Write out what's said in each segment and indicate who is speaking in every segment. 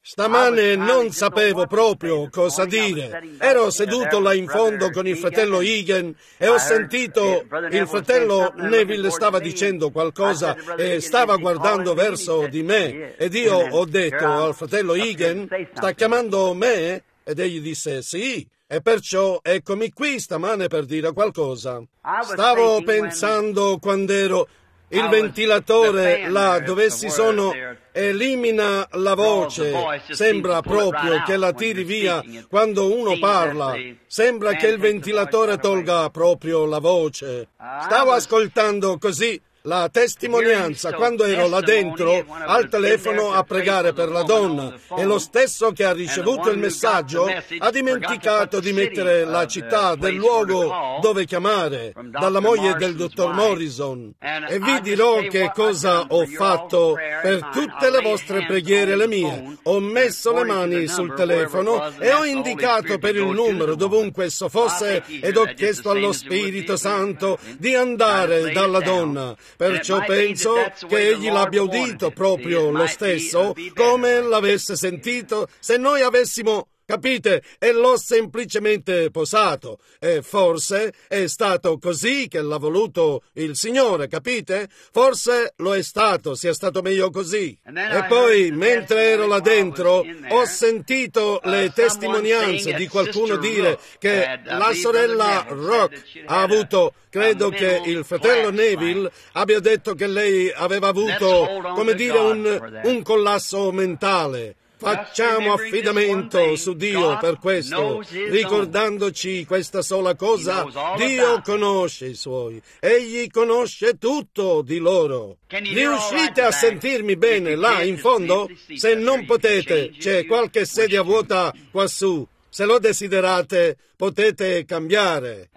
Speaker 1: Stamane non sapevo proprio cosa dire. Ero seduto là in fondo con il fratello Egan e ho sentito il fratello Neville stava dicendo qualcosa e stava guardando verso di me. Ed io ho detto al fratello Egan, sta chiamando me? Ed egli disse sì. E perciò eccomi qui stamane per dire qualcosa. Stavo pensando quand'ero il ventilatore là dove si sono elimina la voce, sembra proprio che la tiri via quando uno parla, sembra che il ventilatore tolga proprio la voce. Stavo ascoltando così la testimonianza quando ero là dentro al telefono a pregare per la donna e lo stesso che ha ricevuto il messaggio ha dimenticato di mettere la città del luogo dove chiamare dalla moglie del dottor Morrison. E vi dirò che cosa ho fatto per tutte le vostre preghiere e le mie. Ho messo le mani sul telefono e ho indicato per il numero dovunque esso fosse ed ho chiesto allo Spirito Santo di andare dalla donna. Perciò penso che egli l'abbia udito proprio lo stesso, come l'avesse sentito se noi avessimo, capite, e l'ho semplicemente posato. E forse è stato così che l'ha voluto il Signore, capite? Forse lo è stato, sia stato meglio così. E poi, mentre ero là dentro, ho sentito le testimonianze di qualcuno dire che la sorella Rock ha avuto, credo che il fratello Neville abbia detto che lei aveva avuto, come dire, un collasso mentale. Facciamo affidamento su Dio per questo, ricordandoci questa sola cosa: Dio conosce i Suoi, Egli conosce tutto di loro. Riuscite a sentirmi bene là in fondo? Se non potete, c'è qualche sedia vuota quassù. Se lo desiderate, potete cambiare.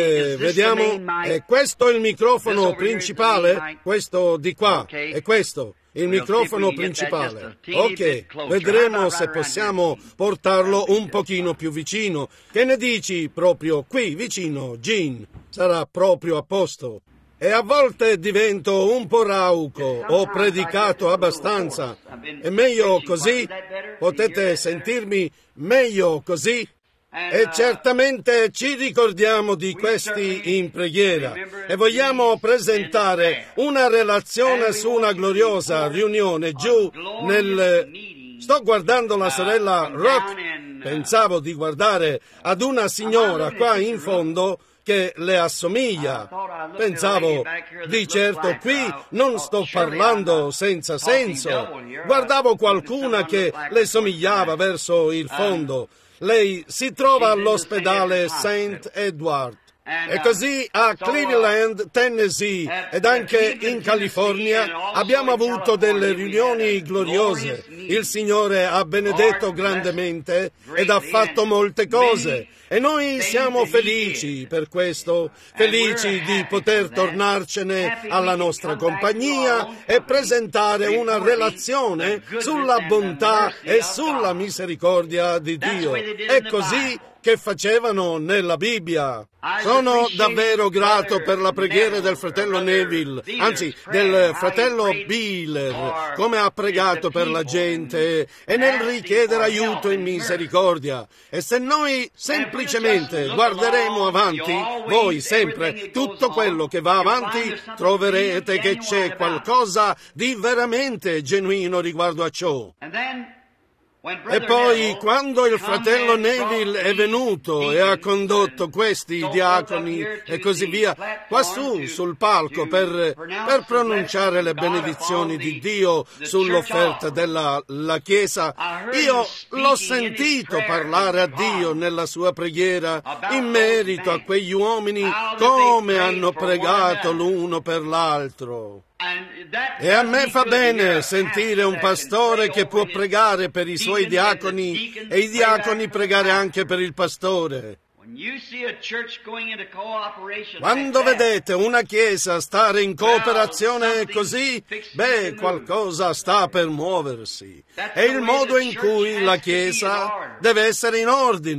Speaker 1: Vediamo, è questo il microfono principale? Questo di qua, è questo. Il microfono principale. Ok, vedremo se possiamo portarlo un pochino più vicino. Che ne dici proprio qui, vicino, Gene? Sarà proprio a posto. E a volte divento un po' rauco, ho predicato abbastanza. È meglio così? Potete sentirmi meglio così? E certamente ci ricordiamo di questi in preghiera e vogliamo presentare una relazione su una gloriosa riunione giù nel... Sto guardando la sorella Rock, pensavo di guardare ad una signora qua in fondo che le assomiglia. Pensavo, di certo qui non sto parlando senza senso. Guardavo qualcuna che le somigliava verso il fondo. Lei si trova all'ospedale St. Edward. E così a Cleveland, Tennessee ed anche in California abbiamo avuto delle riunioni gloriose. Il Signore ha benedetto grandemente ed ha fatto molte cose. E noi siamo felici per questo, felici di poter tornarcene alla nostra compagnia e presentare una relazione sulla bontà e sulla misericordia di Dio. È così che facevano nella Bibbia. Sono davvero grato per la preghiera del fratello Neville, anzi del fratello Biller, come ha pregato per la gente e nel richiedere aiuto e misericordia. E se noi semplicemente guarderemo avanti, voi sempre, tutto quello che va avanti, troverete che c'è qualcosa di veramente genuino riguardo a ciò. E poi, quando il fratello Neville è venuto e ha condotto questi diaconi e così via, quassù sul palco per pronunciare le benedizioni di Dio sull'offerta della Chiesa, io l'ho sentito parlare a Dio nella sua preghiera in merito a quegli uomini, come hanno pregato l'uno per l'altro. E a me fa bene sentire un pastore che può pregare per i suoi diaconi e i diaconi pregare anche per il pastore. Quando vedete una chiesa stare in cooperazione così, qualcosa sta per muoversi. È il modo in cui la chiesa deve essere in ordine.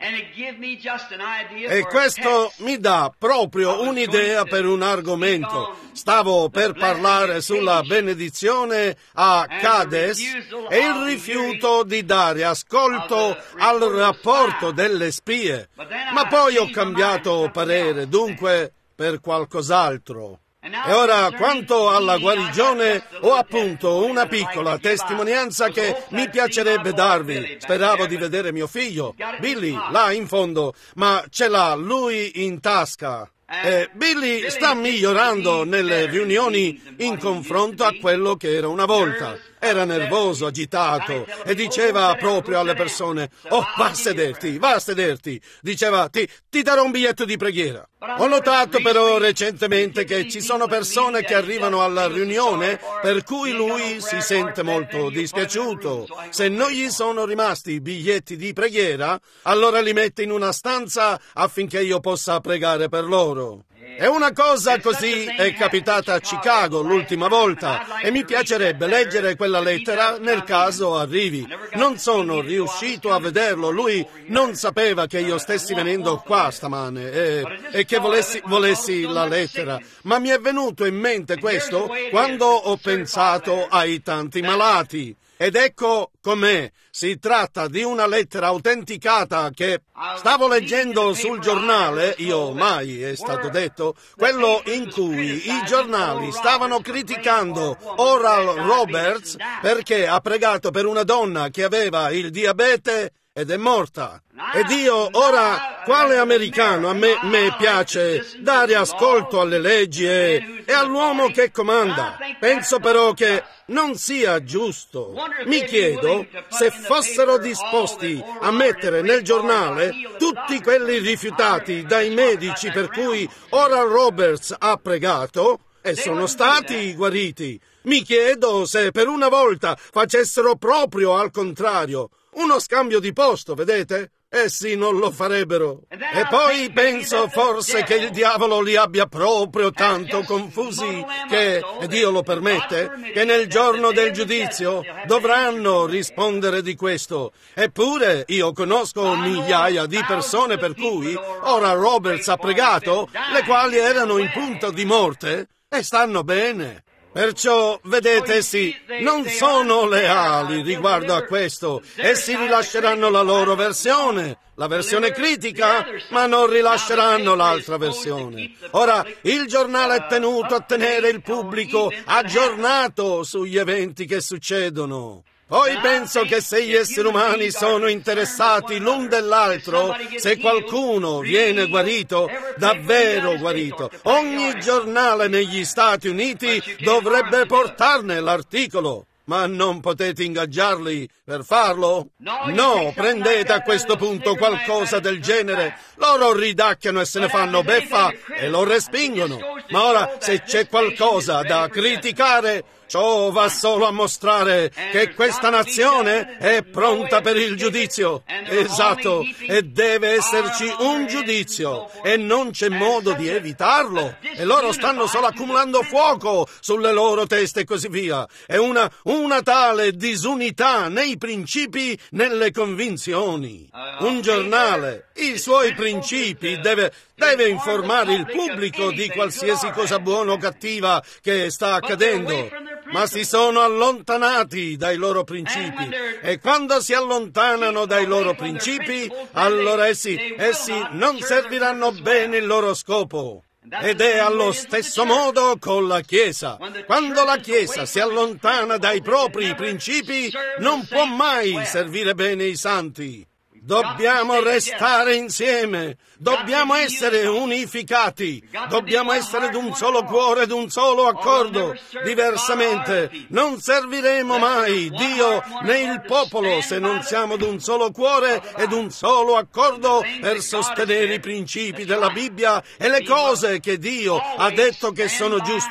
Speaker 1: E questo mi dà proprio un'idea per un argomento. Stavo per parlare sulla benedizione a Cades e il rifiuto di dare ascolto al rapporto delle spie. Ma poi ho cambiato parere, dunque, per qualcos'altro. E ora, quanto alla guarigione, ho appunto una piccola testimonianza che mi piacerebbe darvi. Speravo di vedere mio figlio, Billy, là in fondo, ma ce l'ha lui in tasca. Billy sta migliorando nelle riunioni in confronto a quello che era una volta. Era nervoso, agitato e diceva proprio alle persone: «Oh, va a sederti!» Diceva: ti darò un biglietto di preghiera. Ho notato però recentemente che ci sono persone che arrivano alla riunione per cui lui si sente molto dispiaciuto. Se non gli sono rimasti i biglietti di preghiera, allora li mette in una stanza affinché io possa pregare per loro. E una cosa così è capitata a Chicago l'ultima volta e mi piacerebbe leggere quella lettera nel caso arrivi. Non sono riuscito a vederlo, lui non sapeva che io stessi venendo qua stamane e che volessi la lettera, ma mi è venuto in mente questo quando ho pensato ai tanti malati. Ed ecco com'è. Si tratta di una lettera autenticata che stavo leggendo sul giornale, io mai è stato detto, quello in cui i giornali stavano criticando Oral Roberts perché ha pregato per una donna che aveva il diabete ed è morta. Ed io, ora, quale americano, a me piace dare ascolto alle leggi e all'uomo che comanda. Penso però che non sia giusto. Mi chiedo se fossero disposti a mettere nel giornale tutti quelli rifiutati dai medici per cui Oral Roberts ha pregato e sono stati guariti. Mi chiedo se per una volta facessero proprio al contrario. Uno scambio di posto, vedete? Essi non lo farebbero. E poi penso forse che il diavolo li abbia proprio tanto confusi che, e Dio lo permette, che nel giorno del giudizio dovranno rispondere di questo. Eppure io conosco migliaia di persone per cui ora Roberts ha pregato, le quali erano in punto di morte e stanno bene. Perciò, vedete, essi non sono leali riguardo a questo. Essi rilasceranno la loro versione, la versione critica, ma non rilasceranno l'altra versione. Ora, il giornale è tenuto a tenere il pubblico aggiornato sugli eventi che succedono. Poi penso che se gli esseri umani sono interessati l'un dell'altro, se qualcuno viene guarito, davvero guarito, ogni giornale negli Stati Uniti dovrebbe portarne l'articolo. Ma non potete ingaggiarli per farlo? No, prendete a questo punto qualcosa del genere. Loro ridacchiano e se ne fanno beffa e lo respingono. Ma ora, se c'è qualcosa da criticare, ciò va solo a mostrare che questa nazione è pronta per il giudizio. Esatto, e deve esserci un giudizio e non c'è modo di evitarlo. E loro stanno solo accumulando fuoco sulle loro teste e così via. È una tale disunità nei principi, nelle convinzioni. Un giornale, i suoi principi, deve informare il pubblico di qualsiasi cosa buona o cattiva che sta accadendo. Ma si sono allontanati dai loro principi e quando si allontanano dai loro principi, allora essi non serviranno bene il loro scopo. Ed è allo stesso modo con la Chiesa. Quando la Chiesa si allontana dai propri principi, non può mai servire bene i santi. Dobbiamo restare insieme, dobbiamo essere unificati, dobbiamo essere d'un solo cuore, d'un solo accordo. Diversamente non serviremo mai Dio né il popolo se non siamo d'un solo cuore e d'un solo accordo per sostenere i principi della Bibbia e le cose che Dio ha detto che sono giuste.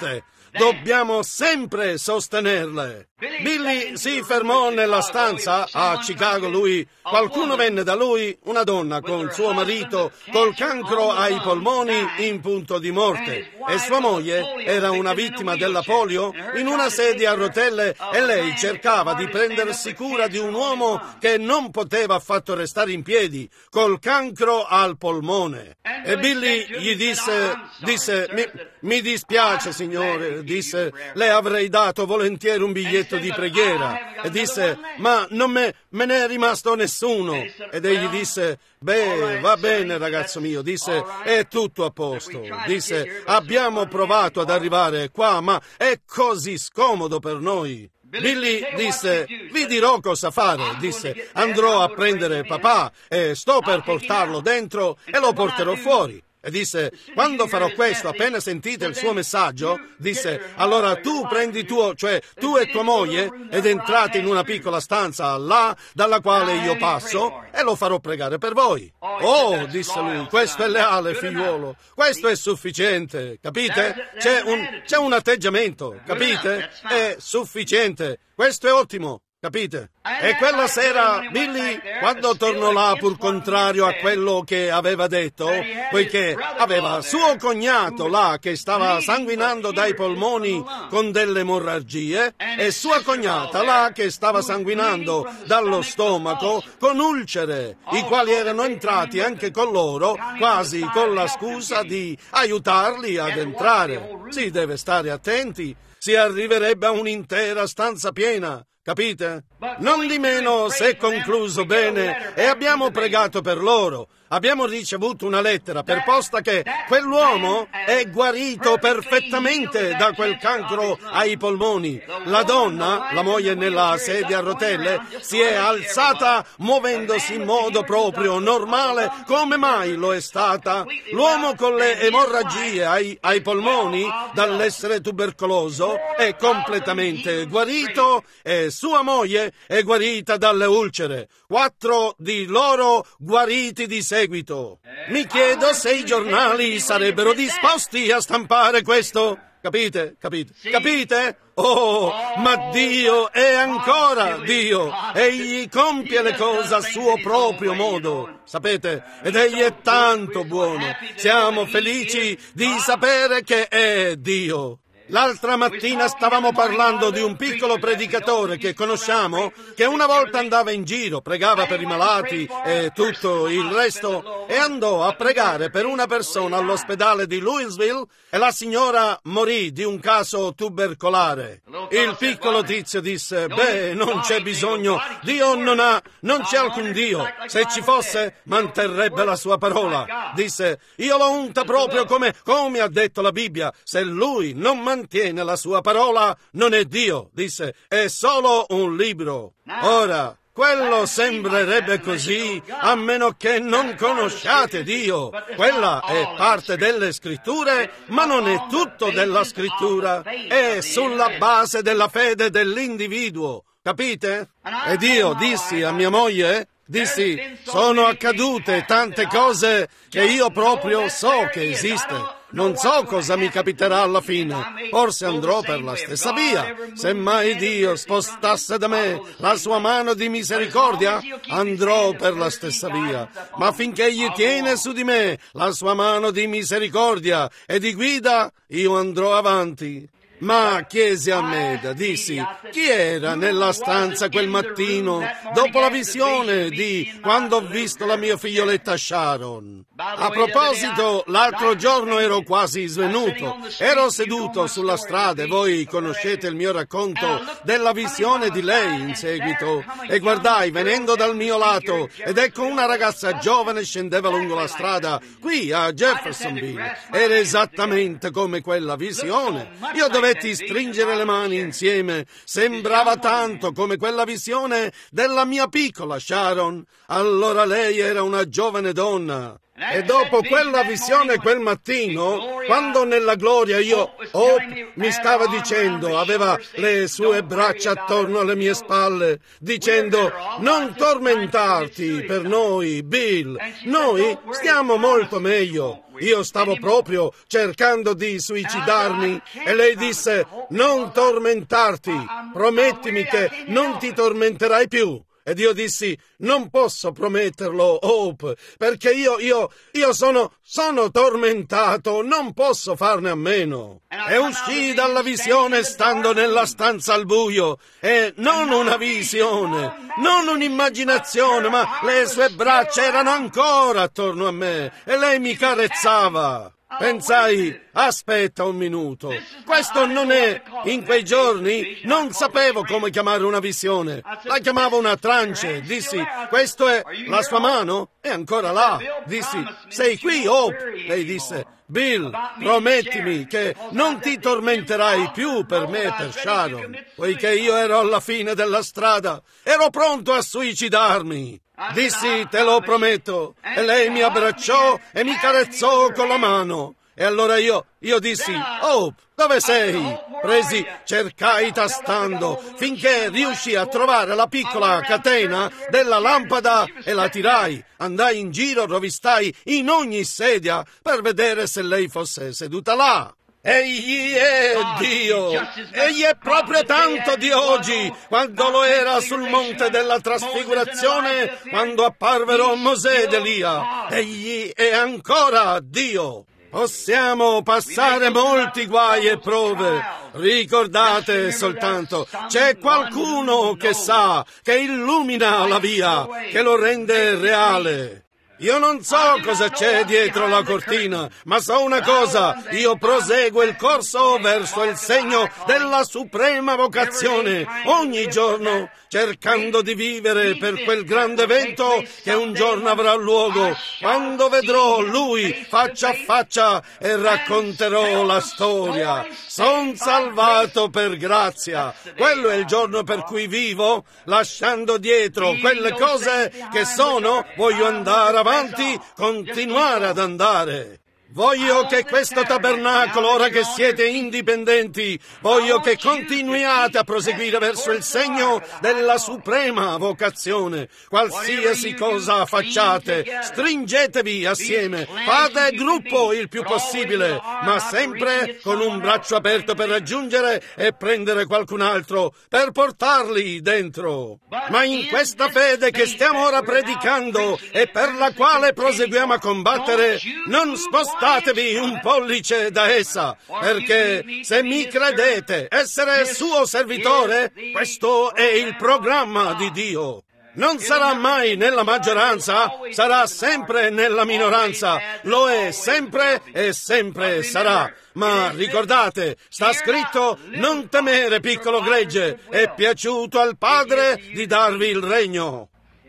Speaker 1: dobbiamo sempre sostenerle. Billy si fermò nella stanza a Chicago. Qualcuno venne da lui, una donna con suo marito col cancro ai polmoni in punto di morte, e sua moglie era una vittima della polio in una sedia a rotelle, e lei cercava di prendersi cura di un uomo che non poteva affatto restare in piedi col cancro al polmone. E Billy gli disse, mi dispiace signore, disse, le avrei dato volentieri un biglietto di preghiera, e disse, ma non me ne è rimasto nessuno. Ed egli disse, beh, va bene ragazzo mio, disse, è tutto a posto, disse, abbiamo provato ad arrivare qua, ma è così scomodo per noi. Billy disse, vi dirò cosa fare, disse, andrò a prendere papà e sto per portarlo dentro e lo porterò fuori. E disse, quando farò questo, appena sentite il suo messaggio, disse, allora tu prendi tu e tua moglie, ed entrate in una piccola stanza là, dalla quale io passo, e lo farò pregare per voi. Oh, disse lui, questo è leale, figliuolo, questo è sufficiente, capite? C'è un atteggiamento, capite? È sufficiente, questo è ottimo. Capite? E quella sera Billy, quando tornò là, pur contrario a quello che aveva detto, poiché aveva suo cognato là che stava sanguinando dai polmoni con delle emorragie, e sua cognata là che stava sanguinando dallo stomaco con ulcere, i quali erano entrati anche con loro, quasi con la scusa di aiutarli ad entrare. Si deve stare attenti, si arriverebbe a un'intera stanza piena. Capite? Non di meno si è concluso bene e abbiamo pregato per loro. Abbiamo ricevuto una lettera per posta che quell'uomo è guarito perfettamente da quel cancro ai polmoni. La donna, la moglie nella sedia a rotelle, si è alzata muovendosi in modo proprio normale, come mai lo è stata. L'uomo con le emorragie ai polmoni dall'essere tubercoloso è completamente guarito, e sua moglie è guarita dalle ulcere. 4 di loro guariti di seguito. Mi chiedo se i giornali sarebbero disposti a stampare questo. Capite? Oh, ma Dio è ancora Dio. Egli compie le cose a suo proprio modo. Sapete? Ed egli è tanto buono. Siamo felici di sapere che è Dio. L'altra mattina stavamo parlando di un piccolo predicatore che conosciamo, che una volta andava in giro, pregava per i malati e tutto il resto, e andò a pregare per una persona all'ospedale di Louisville, e la signora morì di un caso tubercolare. Il piccolo tizio disse, beh, non c'è bisogno, Dio non c'è alcun Dio, se ci fosse manterrebbe la sua parola. Disse, io l'ho unta proprio come ha detto la Bibbia, se lui non mantiene la sua parola non è Dio, disse, è solo un libro. Ora, quello sembrerebbe così, a meno che non conosciate Dio. Quella è parte delle scritture, ma non è tutto della scrittura. È sulla base della fede dell'individuo. Capite? Ed io dissi a mia moglie, sono accadute tante cose che io proprio so che esiste. Non so cosa mi capiterà alla fine. Forse andrò per la stessa via. Se mai Dio spostasse da me la sua mano di misericordia, andrò per la stessa via. Ma finché Egli tiene su di me la sua mano di misericordia e di guida, io andrò avanti. Ma chiesi a Meda, dissi, chi era nella stanza quel mattino dopo la visione di quando ho visto la mia figlioletta Sharon? A proposito, l'altro giorno ero quasi svenuto. Ero seduto sulla strada, e voi conoscete il mio racconto della visione di lei in seguito, e guardai venendo dal mio lato, ed ecco una ragazza giovane scendeva lungo la strada qui a Jeffersonville. Era esattamente come quella visione. Io dovetti stringere le mani insieme. Sembrava tanto come quella visione della mia piccola Sharon. Allora lei era una giovane donna. E dopo quella visione quel mattino, quando nella gloria mi stava dicendo, aveva le sue braccia attorno alle mie spalle, dicendo, non tormentarti per noi, Bill, noi stiamo molto meglio. Io stavo proprio cercando di suicidarmi e lei disse: non tormentarti, promettimi che non ti tormenterai più. Ed io dissi: non posso prometterlo, Hope, perché io sono tormentato, non posso farne a meno. E uscii dalla visione stando nella stanza al buio, e non una visione, non un'immaginazione, ma le sue braccia erano ancora attorno a me e lei mi carezzava. Pensai: aspetta un minuto, questo non è... In quei giorni non sapevo come chiamare una visione, la chiamavo una trance. Dissi: questo è la sua mano? È ancora là. Dissi: sei qui, Hope? Lei disse: Bill, promettimi che non ti tormenterai più per me e per Sharon. Poiché io ero alla fine della strada, ero pronto a suicidarmi. Dissi: te lo prometto. E lei mi abbracciò e mi carezzò con la mano. E allora io dissi: Hope, dove sei? Cercai tastando finché riuscii a trovare la piccola catena della lampada e la tirai. Andai in giro, rovistai in ogni sedia per vedere se lei fosse seduta là. Egli è Dio, egli è proprio tanto di oggi, quando lo era sul monte della trasfigurazione, quando apparvero Mosè ed Elia. Egli è ancora Dio. Possiamo passare molti guai e prove. Ricordate soltanto, c'è qualcuno che sa, che illumina la via, che lo rende reale. Io non so cosa c'è dietro la cortina, ma so una cosa: io proseguo il corso verso il segno della suprema vocazione, ogni giorno, cercando di vivere per quel grande evento che un giorno avrà luogo, quando vedrò Lui faccia a faccia e racconterò la storia. Son salvato per grazia. Quello è il giorno per cui vivo, lasciando dietro quelle cose che sono, voglio andare avanti, continuare ad andare. Voglio che questo tabernacolo, ora che siete indipendenti, voglio che continuiate a proseguire verso il segno della suprema vocazione. Qualsiasi cosa facciate, stringetevi assieme, fate gruppo il più possibile, ma sempre con un braccio aperto per raggiungere e prendere qualcun altro, per portarli dentro. Ma in questa fede che stiamo ora predicando e per la quale proseguiamo a combattere, non spostatevi un pollice da essa, perché se mi credete essere suo servitore, questo è il programma di Dio. Non sarà mai nella maggioranza, sarà sempre nella minoranza, lo è sempre e sempre sarà. Ma ricordate, sta scritto: non temere, piccolo gregge, è piaciuto al Padre di darvi il regno.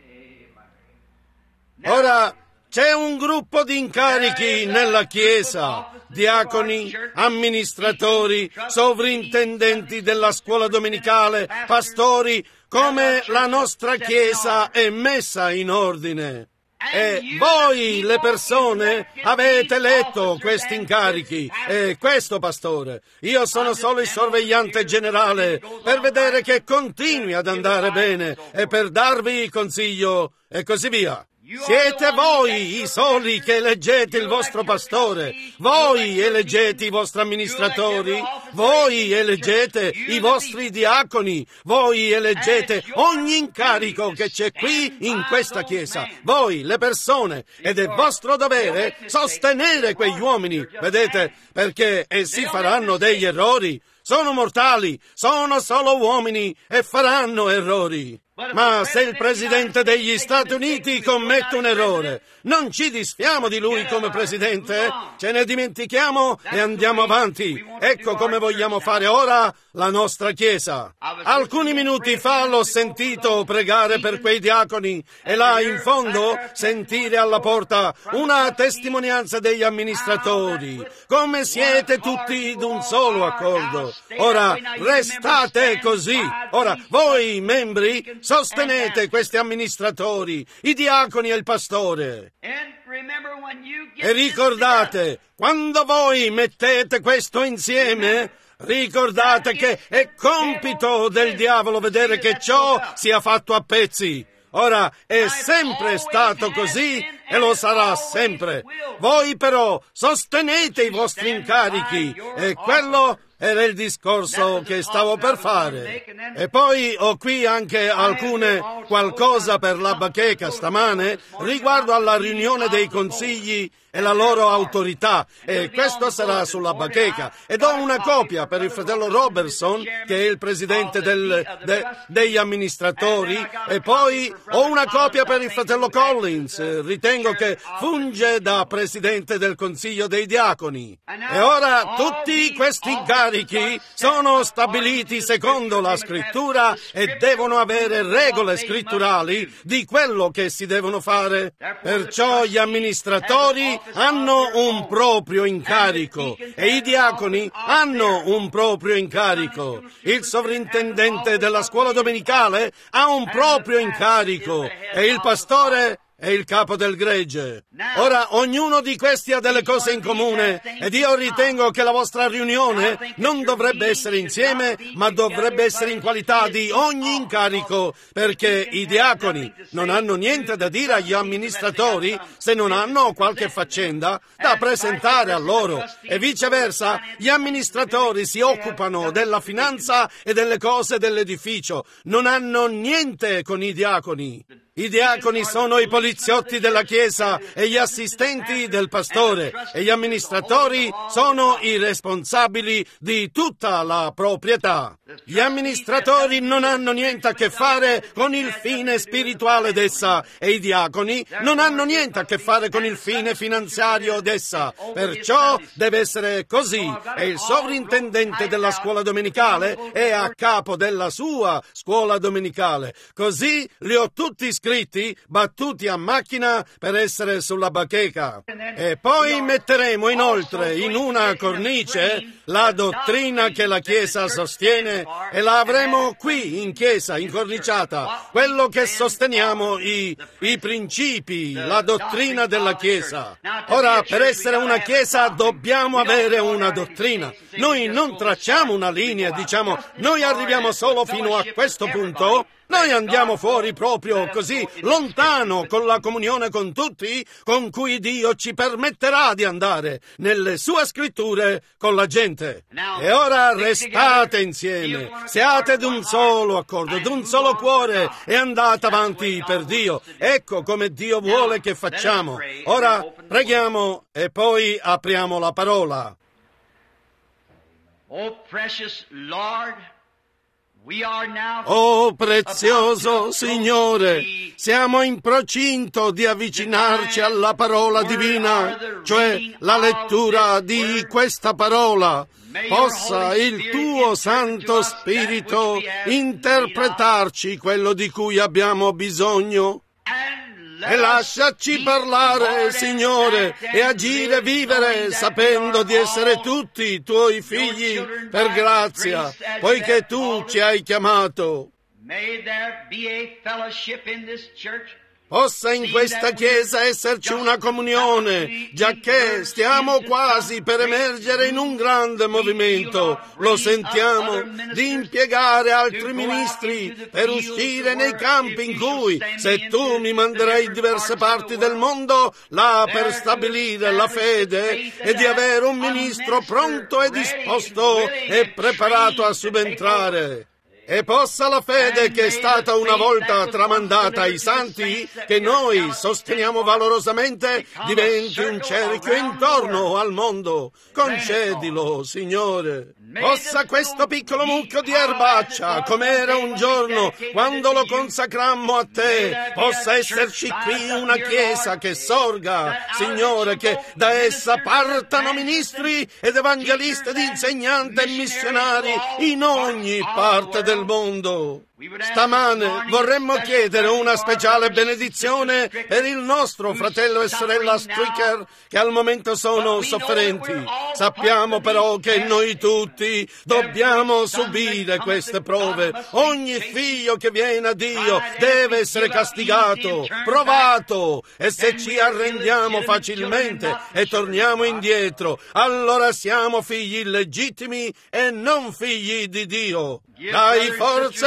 Speaker 1: Ora, c'è un gruppo di incarichi nella Chiesa: diaconi, amministratori, sovrintendenti della scuola domenicale, pastori. Come la nostra Chiesa è messa in ordine. E voi, le persone, avete letto questi incarichi. E questo, pastore, io sono solo il sorvegliante generale per vedere che continui ad andare bene e per darvi consiglio e così via. Siete voi i soli che eleggete il vostro pastore, voi eleggete i vostri amministratori, voi eleggete i vostri diaconi, voi eleggete ogni incarico che c'è qui in questa Chiesa, voi le persone, ed è vostro dovere sostenere quegli uomini, vedete, perché essi faranno degli errori. Sono mortali, sono solo uomini e faranno errori. Ma se il Presidente degli Stati Uniti commette un errore, non ci disfiamo di lui come Presidente, ce ne dimentichiamo e andiamo avanti. Ecco come vogliamo fare ora la nostra Chiesa. Alcuni minuti fa l'ho sentito pregare per quei diaconi e là in fondo sentire alla porta una testimonianza degli amministratori. Come siete tutti d'un solo accordo. Ora restate così. Ora voi membri sostenete questi amministratori, i diaconi e il pastore. E ricordate, quando voi mettete questo insieme, ricordate che è compito del diavolo vedere che ciò sia fatto a pezzi. Ora, è sempre stato così e lo sarà sempre. Voi però sostenete i vostri incarichi, e quello era il discorso che stavo per fare. E poi ho qui anche qualcosa per la bacheca stamane riguardo alla riunione dei consigli e la loro autorità, e questo sarà sulla bacheca. Ed ho una copia per il fratello Robertson, che è il presidente degli amministratori, e poi ho una copia per il fratello Collins, ritengo che funge da presidente del consiglio dei diaconi. E ora tutti questi incarichi sono stabiliti secondo la scrittura e devono avere regole scritturali di quello che si devono fare. Perciò gli amministratori hanno un proprio incarico e i diaconi hanno un proprio incarico. Il sovrintendente della scuola domenicale ha un proprio incarico e il pastore è il capo del gregge. Ora, ognuno di questi ha delle cose in comune, ed io ritengo che la vostra riunione non dovrebbe essere insieme, ma dovrebbe essere in qualità di ogni incarico, perché i diaconi non hanno niente da dire agli amministratori se non hanno qualche faccenda da presentare a loro, e viceversa gli amministratori si occupano della finanza e delle cose dell'edificio, non hanno niente con i diaconi. I diaconi sono i poliziotti della Chiesa e gli assistenti del pastore, e gli amministratori sono i responsabili di tutta la proprietà. Gli amministratori non hanno niente a che fare con il fine spirituale d'essa, e i diaconi non hanno niente a che fare con il fine finanziario d'essa. Perciò deve essere così, e il sovrintendente della scuola domenicale è a capo della sua scuola domenicale. Così li ho tutti scritti, battuti a macchina per essere sulla bacheca. E poi metteremo inoltre in una cornice la dottrina che la Chiesa sostiene, e la avremo qui in chiesa, incorniciata, quello che sosteniamo, i principi, la dottrina della Chiesa. Ora, per essere una Chiesa dobbiamo avere una dottrina. Noi non tracciamo una linea e diciamo noi arriviamo solo fino a questo punto. Noi andiamo fuori proprio così lontano con la comunione con tutti con cui Dio ci permetterà di andare nelle sue scritture con la gente. E ora restate insieme, siate d'un solo accordo, d'un solo cuore, e andate avanti per Dio. Ecco come Dio vuole che facciamo. Ora preghiamo e poi apriamo la parola.
Speaker 2: Oh, precious Lord,
Speaker 1: oh prezioso Signore, siamo in procinto di avvicinarci alla parola divina, cioè la lettura di questa parola. Possa il tuo Santo Spirito interpretarci quello di cui abbiamo bisogno. E lasciaci parlare, Signore, e agire e vivere sapendo di essere tutti tuoi figli per grazia, poiché tu ci hai chiamato. Possa in questa Chiesa esserci una comunione, giacché stiamo quasi per emergere in un grande movimento, lo sentiamo, di impiegare altri ministri per uscire nei campi in cui, se tu mi manderai in diverse parti del mondo, là per stabilire la fede, e di avere un ministro pronto e disposto e preparato a subentrare. E possa la fede che è stata una volta tramandata ai santi, che noi sosteniamo valorosamente, diventi un cerchio intorno al mondo. Concedilo, Signore. Possa questo piccolo mucchio di erbaccia, come era un giorno quando lo consacrammo a te, possa esserci qui una Chiesa che sorga, Signore, che da essa partano ministri ed evangelisti ed insegnanti e missionari in ogni parte del mondo. Stamane vorremmo chiedere una speciale benedizione per il nostro fratello e sorella Stricker, che al momento sono sofferenti. Sappiamo però che noi tutti dobbiamo subire queste prove. Ogni figlio che viene a Dio deve essere castigato, provato, e se ci arrendiamo facilmente e torniamo indietro, allora siamo figli illegittimi e non figli di Dio. Dai forza e potenza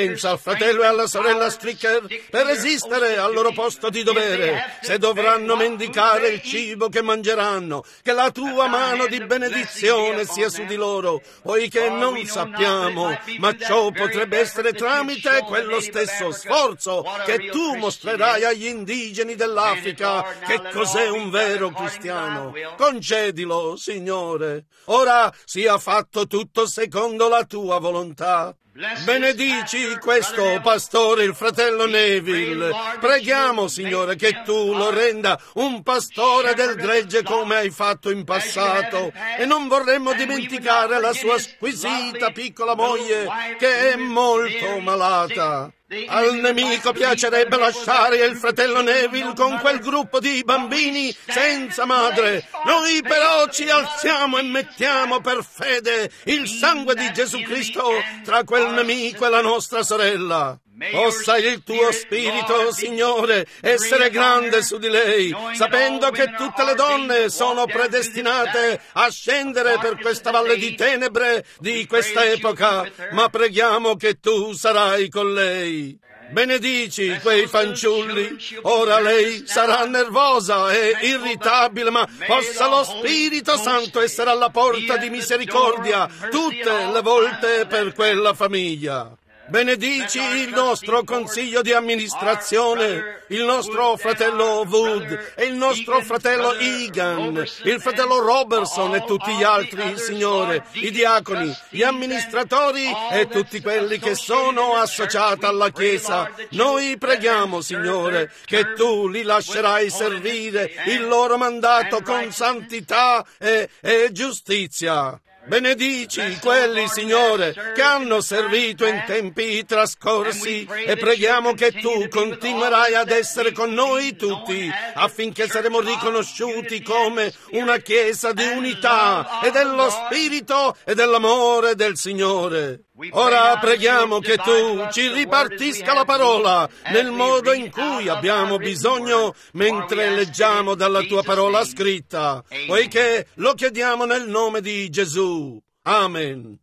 Speaker 1: obbedienza al fratello e alla sorella Stricker per resistere al loro posto di dovere. Se dovranno mendicare il cibo che mangeranno, che la tua mano di benedizione sia su di loro, poiché non sappiamo, ma ciò potrebbe essere tramite quello stesso sforzo che tu mostrerai agli indigeni dell'Africa che cos'è un vero cristiano. Concedilo, Signore. Ora sia fatto tutto secondo la tua volontà. Benedici questo pastore, il fratello Neville. Preghiamo, Signore, che tu lo renda un pastore del gregge come hai fatto in passato, e non vorremmo dimenticare la sua squisita piccola moglie che è molto malata. Al nemico piacerebbe lasciare il fratello Neville con quel gruppo di bambini senza madre. Noi però ci alziamo e mettiamo per fede il sangue di Gesù Cristo tra quel nemico e la nostra sorella. Possa il tuo spirito, Signore, essere grande su di lei, sapendo che tutte le donne sono predestinate a scendere per questa valle di tenebre di questa epoca, ma preghiamo che tu sarai con lei. Benedici quei fanciulli. Ora lei sarà nervosa e irritabile, ma possa lo Spirito Santo essere alla porta di misericordia tutte le volte per quella famiglia. Benedici il nostro consiglio di amministrazione, il nostro fratello Wood e il nostro fratello Egan, il fratello Robertson e tutti gli altri, Signore, i diaconi, gli amministratori e tutti quelli che sono associati alla Chiesa. Noi preghiamo, Signore, che tu li lascerai servire il loro mandato con santità e giustizia. Benedici quelli, Signore, che hanno servito in tempi trascorsi, e preghiamo che tu continuerai ad essere con noi tutti, affinché saremo riconosciuti come una Chiesa di unità e dello Spirito e dell'amore del Signore. Ora preghiamo che tu ci ripartisca la parola nel modo in cui abbiamo bisogno mentre leggiamo dalla tua parola scritta, poiché lo chiediamo nel nome di Gesù. Amen.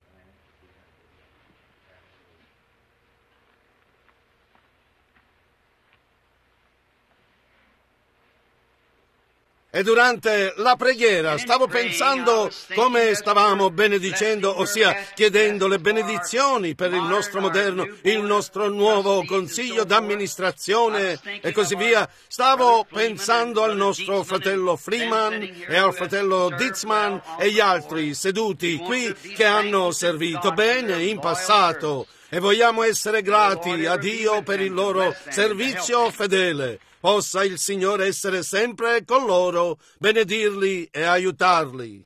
Speaker 1: E durante la preghiera stavo pensando come stavamo benedicendo, ossia chiedendo le benedizioni per il nostro moderno, il nostro nuovo consiglio d'amministrazione e così via. Stavo pensando al nostro fratello Freeman e al fratello Ditzman e gli altri seduti qui che hanno servito bene in passato, e vogliamo essere grati a Dio per il loro servizio fedele. Possa il Signore essere sempre con loro, benedirli e aiutarli.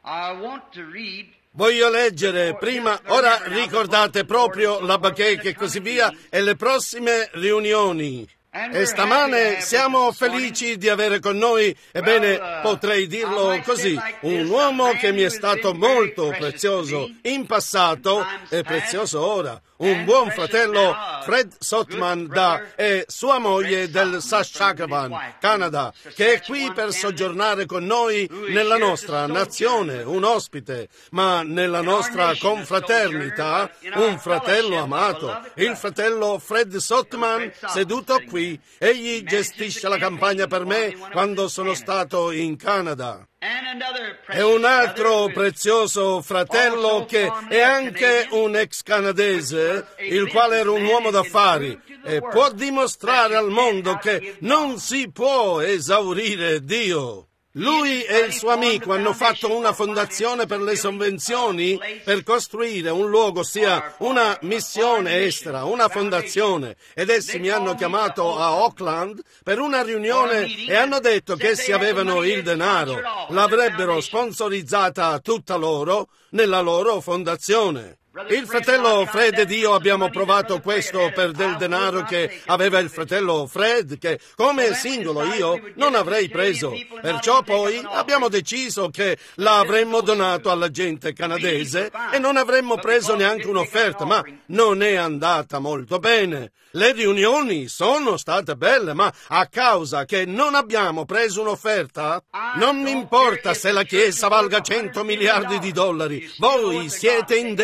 Speaker 1: Voglio leggere prima, ora ricordate proprio la bacheca e così via e le prossime riunioni. E stamane siamo felici di avere con noi, ebbene, potrei dirlo così, un uomo che mi è stato molto prezioso in passato e prezioso ora. Un buon fratello, Fred Sotman, e sua moglie del Saskatchewan, Canada, che è qui per soggiornare con noi nella nostra nazione, un ospite, ma nella nostra confraternita, un fratello amato. Il fratello Fred Sotman, seduto qui, egli gestisce la campagna per me quando sono stato in Canada. E un altro prezioso fratello che è anche un ex canadese, il quale era un uomo d'affari e può dimostrare al mondo che non si può esaurire Dio. Lui e il suo amico hanno fatto una fondazione per le sovvenzioni per costruire un luogo, sia una missione estera, una fondazione, ed essi mi hanno chiamato a Auckland per una riunione e hanno detto che essi avevano il denaro, l'avrebbero sponsorizzata tutta loro nella loro fondazione. Il fratello Fred ed io abbiamo provato questo per del denaro che aveva il fratello Fred, che come singolo io non avrei preso. Perciò poi abbiamo deciso che l'avremmo donato alla gente canadese e non avremmo preso neanche un'offerta, ma non è andata molto bene. Le riunioni sono state belle, ma a causa che non abbiamo preso un'offerta, non mi importa se la Chiesa valga $100 miliardi, voi siete in debito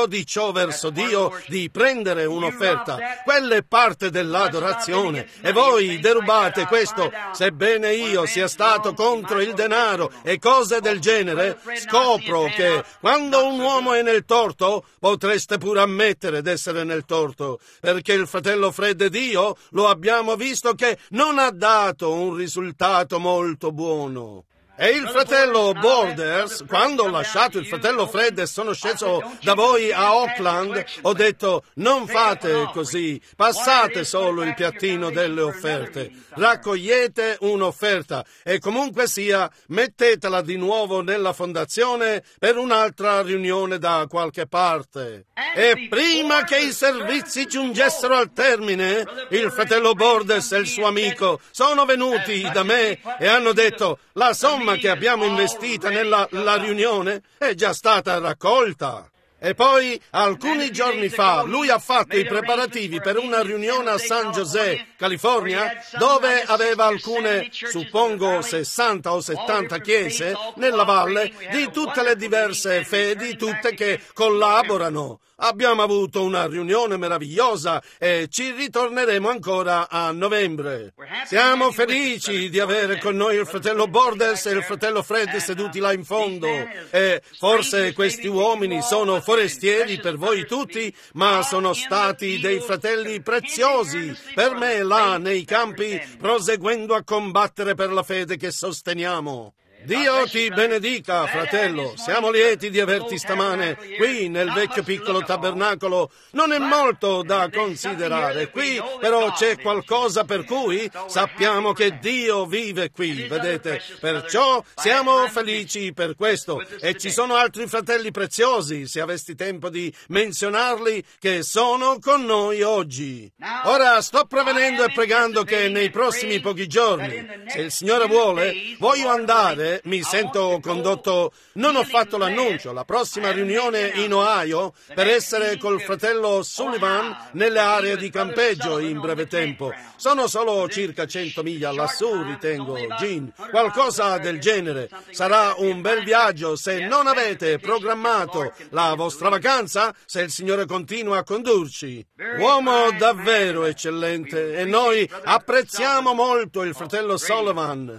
Speaker 1: io di ciò verso Dio di prendere un'offerta. Quella è parte dell'adorazione e voi derubate questo. Sebbene io sia stato contro il denaro e cose del genere, scopro che quando un uomo è nel torto potreste pure ammettere d'essere nel torto, perché il fratello Fred ed io lo abbiamo visto che non ha dato un risultato molto buono. E il fratello Borders, quando ho lasciato il fratello Fred e sono sceso da voi a Oakland, ho detto: non fate così, passate solo il piattino delle offerte, raccogliete un'offerta e comunque sia mettetela di nuovo nella fondazione per un'altra riunione da qualche parte. E prima che i servizi giungessero al termine, il fratello Borders e il suo amico sono venuti da me e hanno detto: la somma che abbiamo investita nella riunione è già stata raccolta. E poi, alcuni giorni fa, lui ha fatto i preparativi per una riunione a San José, California, dove aveva alcune, suppongo 60 o 70 chiese nella valle di tutte le diverse fedi, tutte che collaborano. Abbiamo avuto una riunione meravigliosa e ci ritorneremo ancora a novembre. Siamo felici di avere con noi il fratello Borders e il fratello Fred seduti là in fondo. E forse questi uomini sono forestieri per voi tutti, ma sono stati dei fratelli preziosi per me là nei campi, proseguendo a combattere per la fede che sosteniamo. Dio ti benedica, fratello. Siamo lieti di averti stamane qui nel vecchio piccolo tabernacolo. Non è molto da considerare qui, però c'è qualcosa per cui sappiamo che Dio vive qui, vedete. Perciò siamo felici per questo. E ci sono altri fratelli preziosi, se avessi tempo di menzionarli, che sono con noi oggi. Ora sto prevenendo e pregando che nei prossimi pochi giorni, se il Signore vuole, voglio andare. Mi sento condotto, non ho fatto l'annuncio, la prossima riunione in Ohio per essere col fratello Sullivan nelle aree di campeggio in breve tempo. Sono solo circa 100 miglia lassù, ritengo, Gene, qualcosa del genere. Sarà un bel viaggio se non avete programmato la vostra vacanza, se il Signore continua a condurci. Uomo davvero eccellente e noi apprezziamo molto il fratello Sullivan,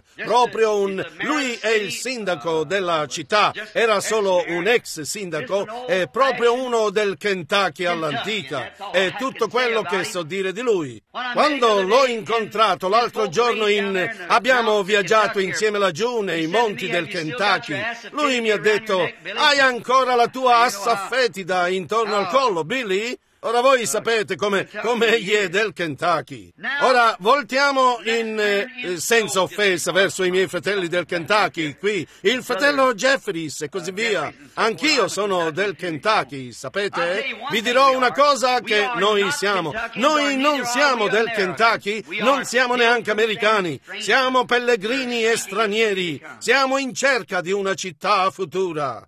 Speaker 1: lui è il sindaco della città, era solo un ex sindaco, è proprio uno del Kentucky all'antica, è tutto quello che so dire di lui. Quando l'ho incontrato l'altro giorno abbiamo viaggiato insieme laggiù nei monti del Kentucky, lui mi ha detto: hai ancora la tua assa fetida intorno al collo, Billy? Ora voi sapete come egli è del Kentucky. Ora voltiamo senza offesa verso i miei fratelli del Kentucky qui, il fratello Jeffries e così via. Anch'io sono del Kentucky, sapete? Vi dirò una cosa che noi non siamo del Kentucky, non siamo neanche americani, siamo pellegrini e stranieri, siamo in cerca di una città futura.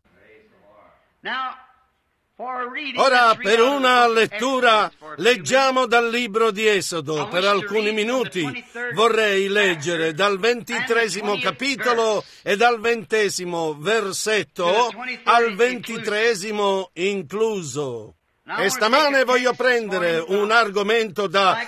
Speaker 1: Ora, per una lettura, leggiamo dal libro di Esodo per alcuni minuti. Vorrei leggere dal 23° capitolo e dal 20° versetto al 23° incluso. E stamane voglio prendere un argomento da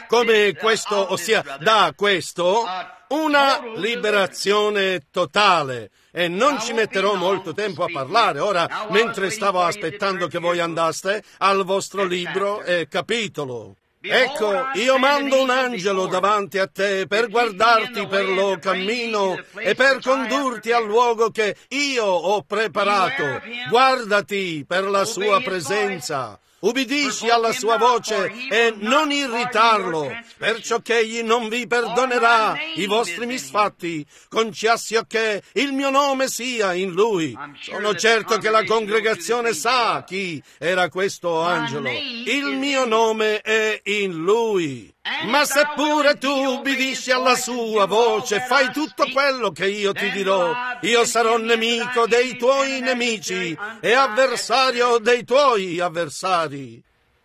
Speaker 1: questo, una liberazione totale. E non ci metterò molto tempo a parlare ora, mentre stavo aspettando che voi andaste al vostro libro e capitolo. Ecco, io mando un angelo davanti a te per guardarti per lo cammino e per condurti al luogo che io ho preparato. Guardati per la sua presenza. Ubbidisci alla sua voce e non irritarlo, perciò che egli non vi perdonerà i vostri misfatti, concessio che il mio nome sia in lui. Sono certo che la congregazione sa chi era questo angelo. Il mio nome è in lui. Ma seppure tu ubbidisci alla sua voce, fai tutto quello che io ti dirò, io sarò nemico dei tuoi nemici e avversario dei tuoi avversari.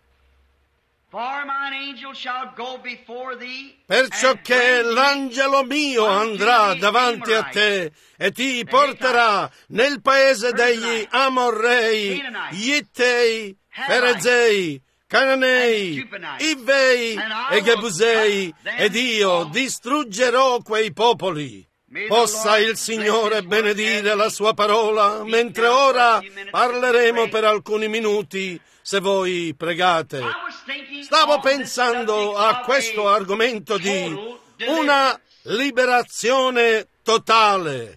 Speaker 1: Perciò che l'angelo mio andrà davanti a te e ti porterà nel paese degli Amorrei, Ittei, Ferezei, Cananei, Ivei e Gebusei, ed io distruggerò quei popoli. Possa il Signore benedire la sua parola, mentre ora parleremo per alcuni minuti, se voi pregate. Stavo pensando a questo argomento di una liberazione totale.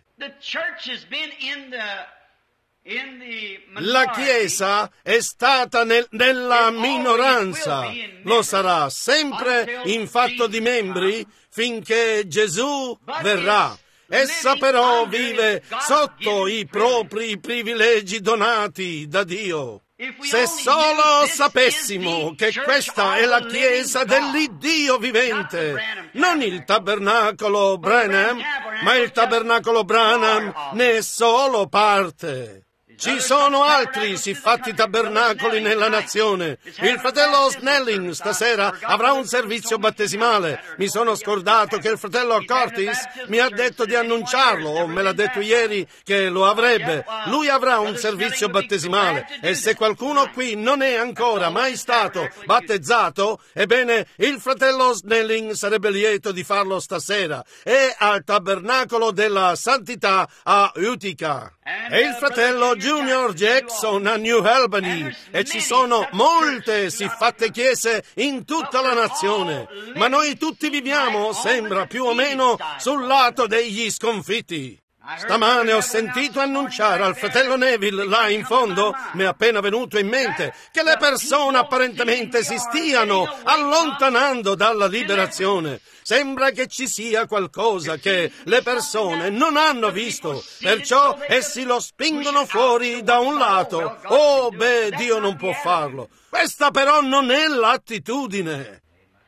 Speaker 1: La Chiesa è stata nella minoranza, lo sarà sempre in fatto di membri finché Gesù verrà. Essa però vive sotto i propri privilegi donati da Dio. Se solo sapessimo che questa è la Chiesa dell'Iddio vivente, non il tabernacolo Branham, ma il tabernacolo Branham ne è solo parte. Ci sono altri siffatti tabernacoli nella nazione. Il fratello Snelling stasera avrà un servizio battesimale. Mi sono scordato che il fratello Curtis mi ha detto di annunciarlo, o me l'ha detto ieri che lo avrebbe. Lui avrà un servizio battesimale, e se qualcuno qui non è ancora mai stato battezzato, ebbene il fratello Snelling sarebbe lieto di farlo stasera. È al tabernacolo della santità a Utica. E il fratello Junior Jackson a New Albany, e ci sono molte siffatte chiese in tutta la nazione, ma noi tutti viviamo, sembra, più o meno sul lato degli sconfitti. Stamane ho sentito annunciare al fratello Neville là in fondo, mi è appena venuto in mente, che le persone apparentemente si stiano allontanando dalla liberazione. Sembra che ci sia qualcosa che le persone non hanno visto, perciò essi lo spingono fuori da un lato. Oh, beh, Dio non può farlo. Questa però non è l'attitudine.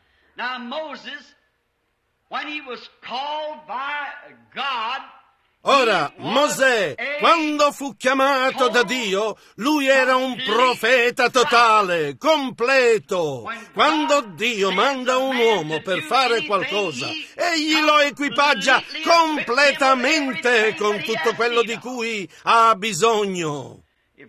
Speaker 2: Now Moses, when he was called by God,
Speaker 1: ora, Mosè, quando fu chiamato da Dio, lui era un profeta totale, completo. Quando Dio manda un uomo per fare qualcosa, egli lo equipaggia completamente con tutto quello di cui ha bisogno.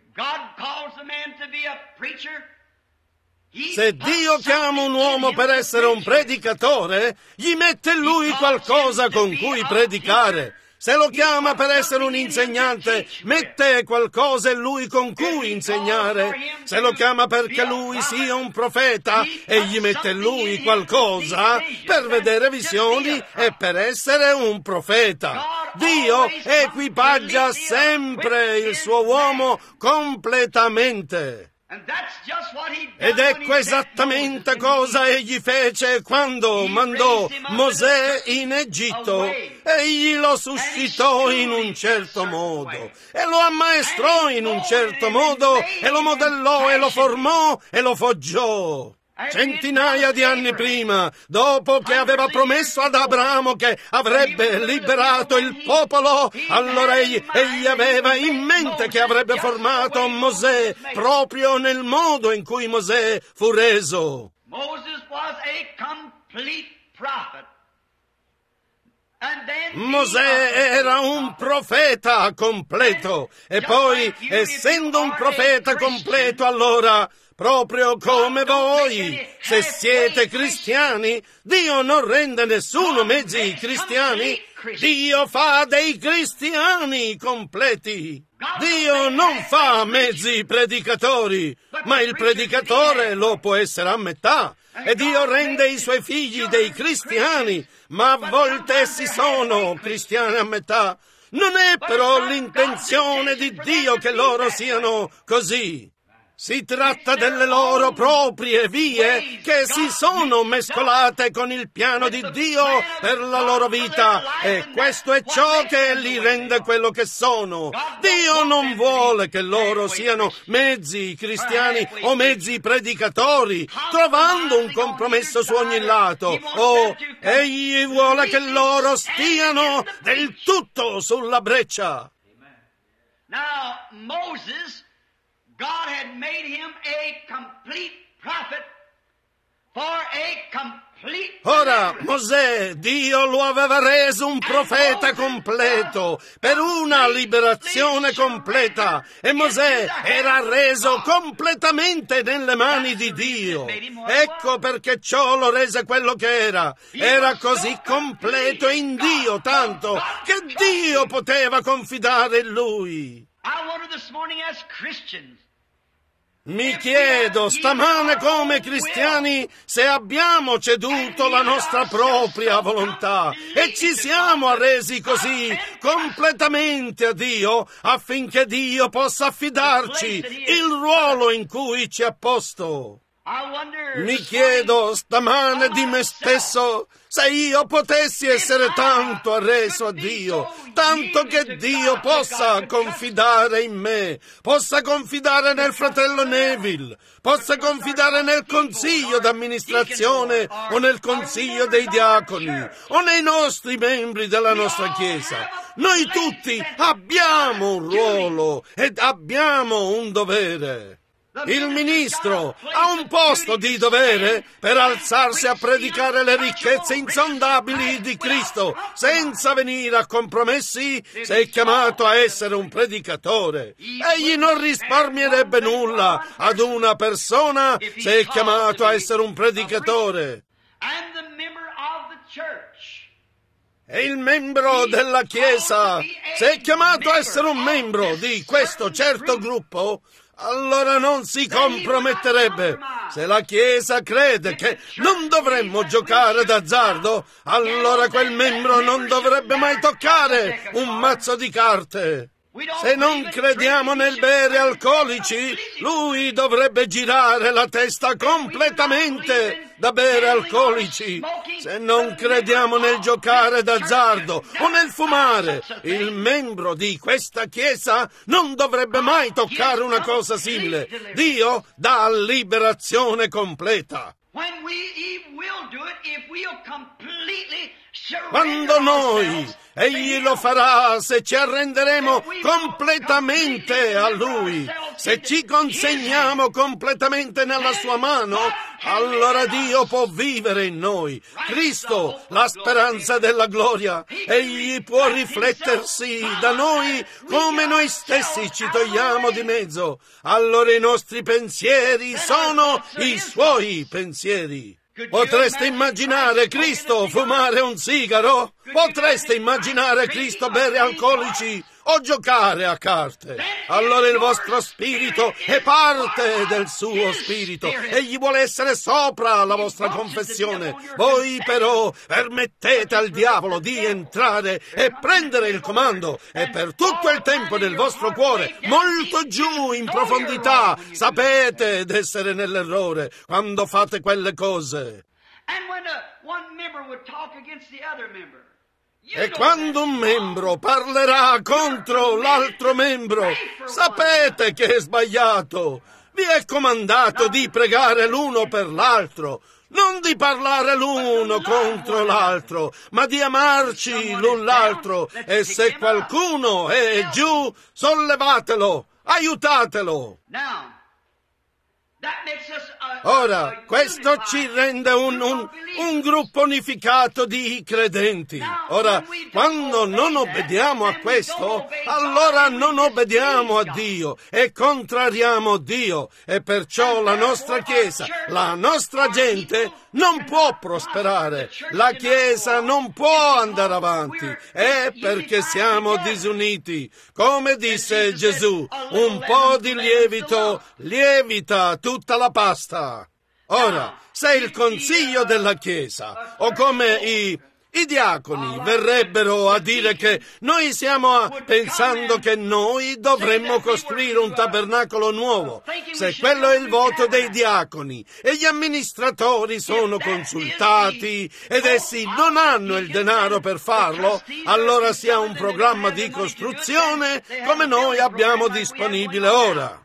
Speaker 1: Se Dio chiama un uomo per essere un predicatore, gli mette in lui qualcosa con cui predicare. Se lo chiama per essere un insegnante, mette qualcosa in lui con cui insegnare. Se lo chiama perché lui sia un profeta, egli mette in lui qualcosa per vedere visioni e per essere un profeta. Dio equipaggia sempre il suo uomo completamente. Ed ecco esattamente cosa egli fece quando mandò Mosè in Egitto. Egli lo suscitò in un certo modo e lo ammaestrò in un certo modo e lo modellò e lo formò e lo forgiò. Centinaia di anni prima, dopo che aveva promesso ad Abramo che avrebbe liberato il popolo, allora egli aveva in mente che avrebbe formato Mosè proprio nel modo in cui Mosè fu reso. Mosè era un profeta completo, e poi, essendo un profeta completo, allora, proprio come voi, se siete cristiani, Dio non rende nessuno mezzi cristiani, Dio fa dei cristiani completi. Dio non fa mezzi predicatori, ma il predicatore lo può essere a metà. E Dio rende i suoi figli dei cristiani, ma a volte essi sono cristiani a metà. Non è però l'intenzione di Dio che loro siano così. Si tratta delle loro proprie vie che si sono mescolate con il piano di Dio per la loro vita, e questo è ciò che li rende quello che sono. Dio non vuole che loro siano mezzi cristiani o mezzi predicatori, trovando un compromesso su ogni lato. Egli vuole che loro stiano del tutto sulla breccia.
Speaker 2: Now, Moses, God had made him a complete prophet
Speaker 1: Ora, Mosè, Dio lo aveva reso un profeta completo, per una liberazione completa, e Mosè era reso completamente nelle mani di Dio. Ecco perché ciò lo rese quello che era. Era così completo in Dio, tanto che Dio poteva confidare in lui. Mi chiedo stamane come cristiani se abbiamo ceduto la nostra propria volontà e ci siamo arresi così completamente a Dio affinché Dio possa affidarci il ruolo in cui ci ha posto. Mi chiedo stamane di me stesso se io potessi essere tanto arreso a Dio, tanto che Dio possa confidare in me, possa confidare nel fratello Neville, possa confidare nel consiglio d'amministrazione o nel consiglio dei diaconi o nei nostri membri della nostra Chiesa. Noi tutti abbiamo un ruolo ed abbiamo un dovere. Il ministro ha un posto di dovere per alzarsi a predicare le ricchezze insondabili di Cristo senza venire a compromessi se è chiamato a essere un predicatore. Egli non risparmierebbe nulla ad una persona se è chiamato a essere un predicatore. E il membro della Chiesa, se è chiamato a essere un membro di questo certo gruppo, allora non si comprometterebbe. Se la Chiesa crede che non dovremmo giocare d'azzardo, allora quel membro non dovrebbe mai toccare un mazzo di carte. Se non crediamo nel bere alcolici, lui dovrebbe girare la testa completamente da bere alcolici. Se non crediamo nel giocare d'azzardo o nel fumare, il membro di questa Chiesa non dovrebbe mai toccare una cosa simile. Dio dà liberazione completa. Quando noi, egli lo farà se ci arrenderemo completamente a lui, se ci consegniamo completamente nella sua mano, allora Dio può vivere in noi. Cristo, la speranza della gloria, egli può riflettersi da noi come noi stessi ci togliamo di mezzo. Allora i nostri pensieri sono i suoi pensieri. Potreste immaginare Cristo fumare un sigaro? Potreste immaginare Cristo bere alcolici o giocare a carte? Allora il vostro spirito è parte del suo spirito. Egli vuole essere sopra la vostra confessione. Voi però permettete al diavolo di entrare e prendere il comando, e per tutto il tempo del vostro cuore, molto giù in profondità, sapete d'essere nell'errore quando fate quelle cose. E quando un membro parlerà contro l'altro membro, sapete che è sbagliato. Vi è comandato di pregare l'uno per l'altro, non di parlare l'uno contro l'altro, ma di amarci l'un l'altro. E se qualcuno è giù, sollevatelo, aiutatelo. Ora, questo ci rende un gruppo unificato di credenti. Ora, quando non obbediamo a questo, allora non obbediamo a Dio e contrariamo Dio, e perciò la nostra Chiesa, la nostra gente non può prosperare. La Chiesa non può andare avanti, è perché siamo disuniti. Come disse Gesù, un po' di lievito lievita tutta la pasta. Ora, se il consiglio della Chiesa, o come i diaconi, verrebbero a dire che noi stiamo pensando che noi dovremmo costruire un tabernacolo nuovo, se quello è il voto dei diaconi e gli amministratori sono consultati ed essi non hanno il denaro per farlo, allora sia un programma di costruzione come noi abbiamo disponibile ora.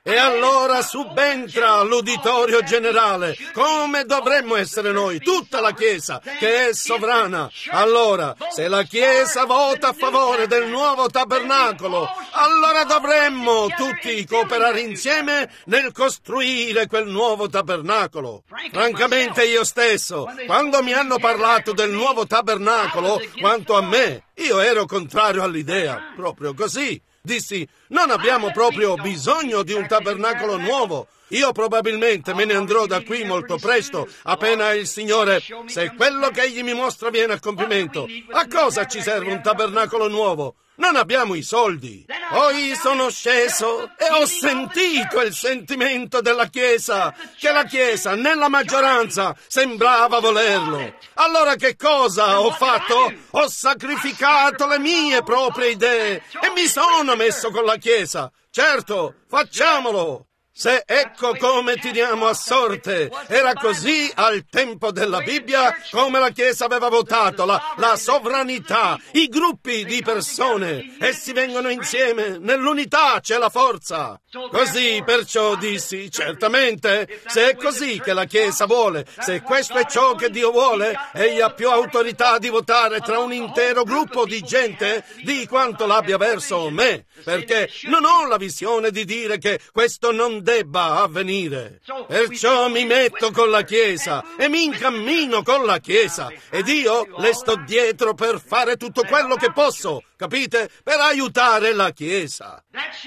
Speaker 1: E allora subentra l'uditorio generale. Come dovremmo essere noi, tutta la Chiesa, che è sovrana. Allora, se la Chiesa vota a favore del nuovo tabernacolo, allora dovremmo tutti cooperare insieme nel costruire quel nuovo tabernacolo. Francamente io stesso, quando mi hanno parlato del nuovo tabernacolo, quanto a me, io ero contrario all'idea, proprio così. Dissi, non abbiamo proprio bisogno di un tabernacolo nuovo. Io probabilmente me ne andrò da qui molto presto, appena il Signore, se quello che Egli mi mostra viene a compimento. A cosa ci serve un tabernacolo nuovo? Non abbiamo i soldi. Poi sono sceso e ho sentito il sentimento della Chiesa, che la Chiesa nella maggioranza sembrava volerlo. Allora che cosa ho fatto? Ho sacrificato le mie proprie idee e mi sono messo con la Chiesa. Certo, facciamolo. Se ecco come tiriamo a sorte, era così al tempo della Bibbia, come la Chiesa aveva votato, la sovranità, i gruppi di persone, essi vengono insieme, nell'unità c'è la forza. Così perciò dissi, certamente, se è così che la Chiesa vuole, se questo è ciò che Dio vuole, egli ha più autorità di votare tra un intero gruppo di gente di quanto l'abbia verso me, perché non ho la visione di dire che questo non debba avvenire. Perciò mi metto con la Chiesa e mi incammino con la Chiesa ed io le sto dietro per fare tutto quello che posso, capite? Per aiutare la Chiesa.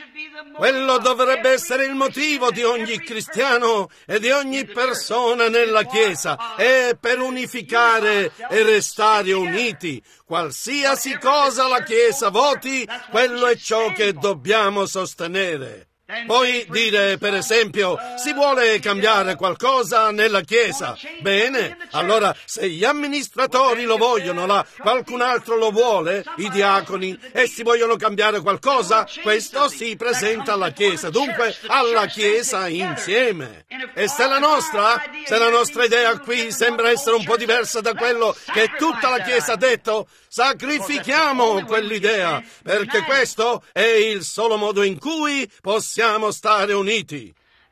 Speaker 1: Quello dovrebbe essere il motivo di ogni cristiano e di ogni persona nella Chiesa, è per unificare e restare uniti. Qualsiasi cosa la Chiesa voti, quello è ciò che dobbiamo sostenere. Poi dire, per esempio, si vuole cambiare qualcosa nella Chiesa. Bene, allora se gli amministratori lo vogliono, qualcun altro lo vuole, i diaconi, essi vogliono cambiare qualcosa, questo si presenta alla Chiesa, dunque alla Chiesa insieme. E se la nostra idea qui sembra essere un po' diversa da quello che tutta la Chiesa ha detto, sacrifichiamo quell'idea, perché questo è il solo modo in cui possiamo stare uniti.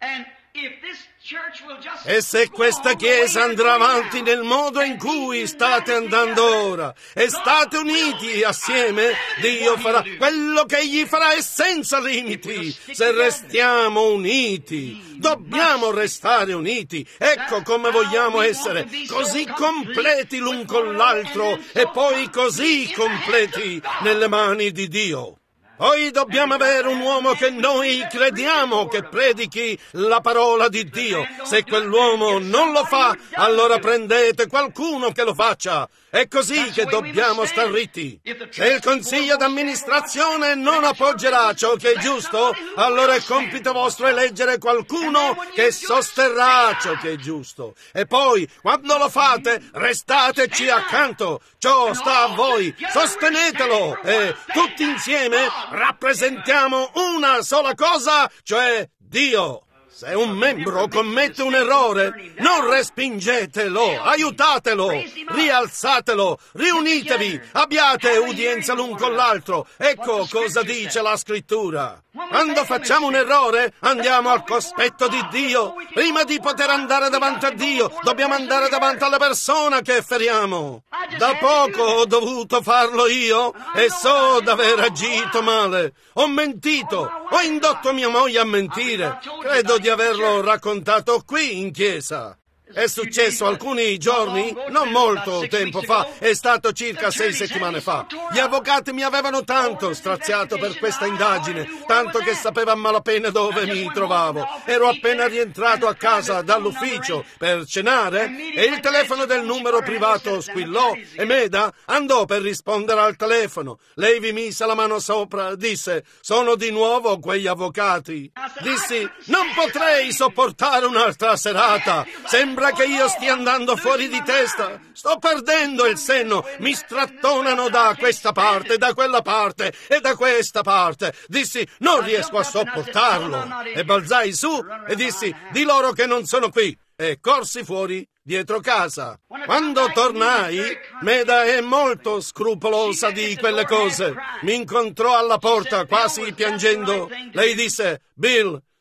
Speaker 1: E se questa Chiesa andrà avanti nel modo in cui state andando ora e state uniti assieme, Dio farà quello che Egli farà è senza limiti. Se restiamo uniti, dobbiamo restare uniti. Ecco come vogliamo essere, così completi l'un con l'altro e poi così completi nelle mani di Dio. Poi dobbiamo avere un uomo che noi crediamo che predichi la parola di Dio. Se quell'uomo non lo fa, allora prendete qualcuno che lo faccia. È così che dobbiamo star ritti. Se il consiglio d'amministrazione non appoggerà ciò che è giusto, allora è compito vostro eleggere qualcuno che sosterrà ciò che è giusto. E poi, quando lo fate, restateci accanto. Ciò sta a voi. Sostenetelo e tutti insieme rappresentiamo una sola cosa, cioè Dio. Se un membro commette un errore, non respingetelo, aiutatelo, rialzatelo, riunitevi, abbiate udienza l'un con l'altro. Ecco cosa dice la Scrittura. Quando facciamo un errore, andiamo al cospetto di Dio. Prima di poter andare davanti a Dio, dobbiamo andare davanti alla persona che feriamo. Da poco ho dovuto farlo io e so d'aver agito male. Ho mentito, ho indotto mia moglie a mentire. Credo di averlo raccontato qui in chiesa. È successo alcuni giorni, non molto tempo fa, è stato circa 6 settimane fa. Gli avvocati mi avevano tanto straziato per questa indagine, tanto che sapeva a malapena dove mi trovavo. Ero appena rientrato a casa dall'ufficio per cenare e il telefono del numero privato squillò e Meda andò per rispondere al telefono. Lei vi mise la mano sopra, disse: sono di nuovo quegli avvocati. Dissi: non potrei sopportare un'altra serata. Sembra che io stia andando fuori di testa. Sto perdendo il senno. Mi strattonano da questa parte, da quella parte e da questa parte. Dissi: non riesco a sopportarlo. E balzai su e dissi: di loro che non sono qui. E corsi fuori dietro casa. Quando tornai, Meda è molto scrupolosa di quelle cose. Mi incontrò alla porta quasi piangendo. Lei disse: Bill,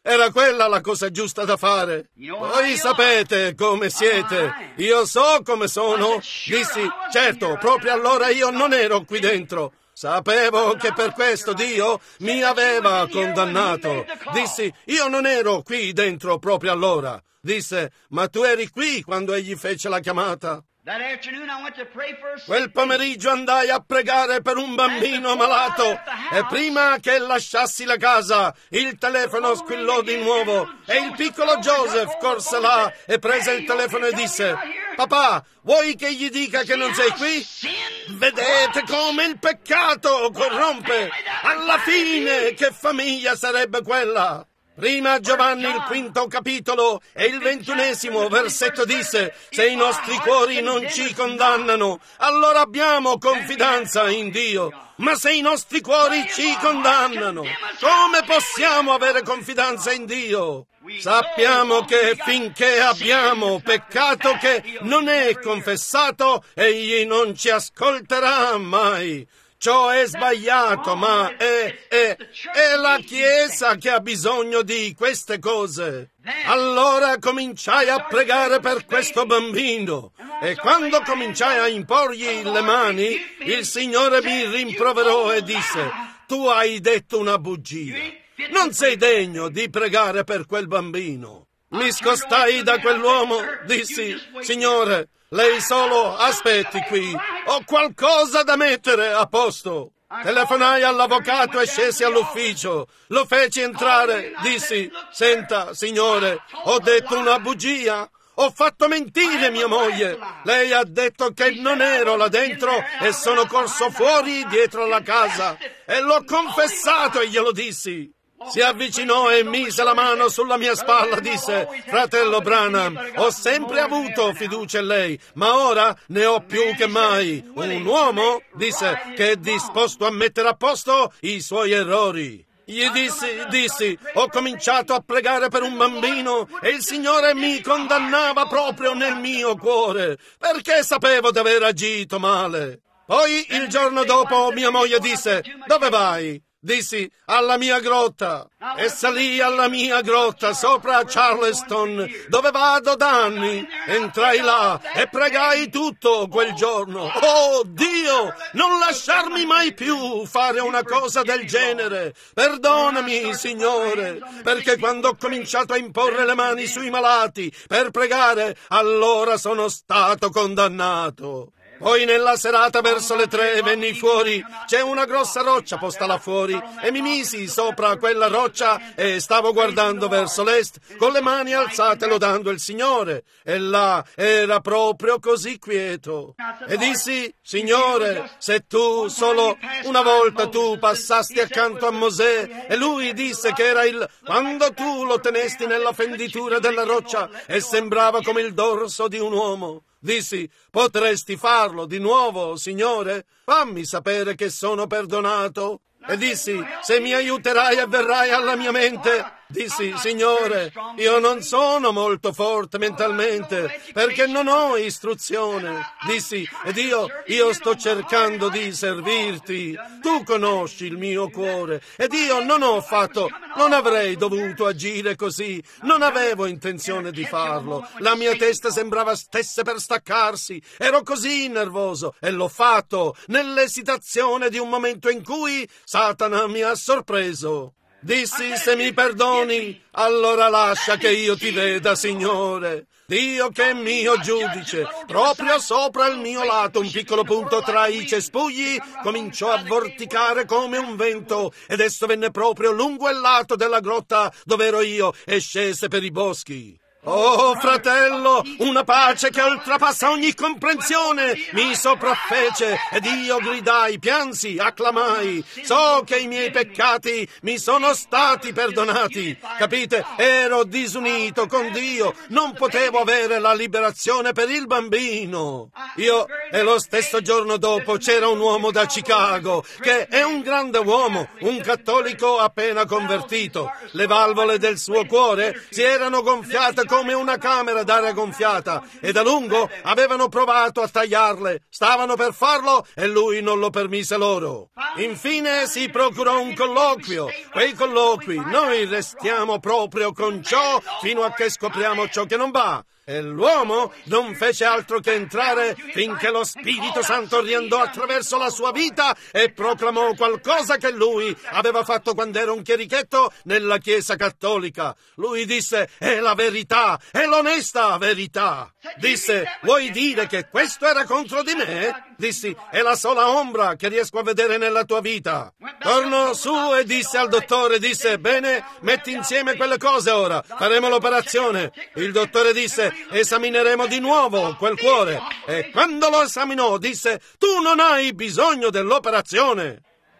Speaker 1: Era quella la cosa giusta da fare. Voi sapete come siete. Io so come sono. Dissi, certo, proprio allora io non ero qui dentro. Sapevo che per questo Dio mi aveva condannato. Dissi, io non ero qui dentro proprio allora. Disse, ma tu eri qui quando egli fece la chiamata. Quel pomeriggio andai a pregare per un bambino malato e prima che lasciassi la casa il telefono squillò di nuovo e il piccolo Joseph corse là e prese il telefono e disse, papà, vuoi che gli dica che non sei qui? Vedete come il peccato corrompe. Alla fine che famiglia sarebbe quella? Prima Giovanni il 5° capitolo e il 21° versetto disse, se i nostri cuori non ci condannano, allora abbiamo confidenza in Dio. Ma se i nostri cuori ci condannano, come possiamo avere confidenza in Dio? Sappiamo che finché abbiamo peccato che non è confessato, egli non ci ascolterà mai. Ciò è sbagliato, ma è la Chiesa che ha bisogno di queste cose. Allora cominciai a pregare per questo bambino e quando cominciai a imporgli le mani, il Signore mi rimproverò e disse, tu hai detto una bugia. Non sei degno di pregare per quel bambino. Mi scostai da quell'uomo, dissi, Signore, lei solo aspetti qui, ho qualcosa da mettere a posto. Telefonai all'avvocato e scesi all'ufficio, lo feci entrare, dissi, senta, signore, ho detto una bugia, ho fatto mentire mia moglie, lei ha detto che non ero là dentro e sono corso fuori dietro la casa e l'ho confessato e glielo dissi. Si avvicinò e mise la mano sulla mia spalla, disse, fratello Branham, ho sempre avuto fiducia in lei, ma ora ne ho più che mai. Un uomo, disse, che è disposto a mettere a posto i suoi errori. Gli dissi, ho cominciato a pregare per un bambino e il Signore mi condannava proprio nel mio cuore, perché sapevo di aver agito male. Poi il giorno dopo mia moglie disse, dove vai? Dissi, alla mia grotta, e salì alla mia grotta sopra Charleston, dove vado da anni. Entrai là e pregai tutto quel giorno. Oh Dio, non lasciarmi mai più fare una cosa del genere. Perdonami, Signore, perché quando ho cominciato a imporre le mani sui malati per pregare, allora sono stato condannato. Poi nella serata verso le 3 venni fuori, c'è una grossa roccia posta là fuori e mi misi sopra quella roccia e stavo guardando verso l'est con le mani alzate lodando il Signore e là era proprio così quieto. E dissi, Signore, se tu solo una volta tu passasti accanto a Mosè e lui disse che era quando tu lo tenesti nella fenditura della roccia e sembrava come il dorso di un uomo. Dissi, potresti farlo di nuovo, Signore? Fammi sapere che sono perdonato. E dissi, se mi aiuterai e verrai alla mia mente. Dissi, Signore, io non sono molto forte mentalmente, perché non ho istruzione. Dissi, ed io sto cercando di servirti. Tu conosci il mio cuore, ed io non avrei dovuto agire così. Non avevo intenzione di farlo. La mia testa sembrava stesse per staccarsi. Ero così nervoso, e l'ho fatto nell'esitazione di un momento in cui Satana mi ha sorpreso. Dissi, se mi perdoni, allora lascia che io ti veda, Signore. Dio che è mio giudice, proprio sopra il mio lato, un piccolo punto tra i cespugli, cominciò a vorticare come un vento, ed esso venne proprio lungo il lato della grotta dove ero io e scese per i boschi. Oh, fratello, una pace che oltrepassa ogni comprensione mi sopraffece ed io gridai, piansi, acclamai. So che i miei peccati mi sono stati perdonati. Capite? Ero disunito con Dio, non potevo avere la liberazione per il bambino. E lo stesso giorno dopo c'era un uomo da Chicago che è un grande uomo, un cattolico appena convertito. Le valvole del suo cuore si erano gonfiate come una camera d'aria gonfiata e da lungo avevano provato a tagliarle. Stavano per farlo e lui non lo permise loro. Infine si procurò un colloquio. Quei colloqui, noi restiamo proprio con ciò fino a che scopriamo ciò che non va. E l'uomo non fece altro che entrare finché lo Spirito Santo riandò attraverso la sua vita e proclamò qualcosa che lui aveva fatto quando era un chierichetto nella Chiesa cattolica. Lui disse: è la verità, è l'onesta verità. Disse: vuoi dire che questo era contro di me? Dissi: è la sola ombra che riesco a vedere nella tua vita. Tornò su e disse al dottore, bene, metti insieme quelle cose ora, faremo l'operazione. Il dottore disse: esamineremo di nuovo quel cuore. E quando lo esaminò disse: tu non hai bisogno dell'operazione.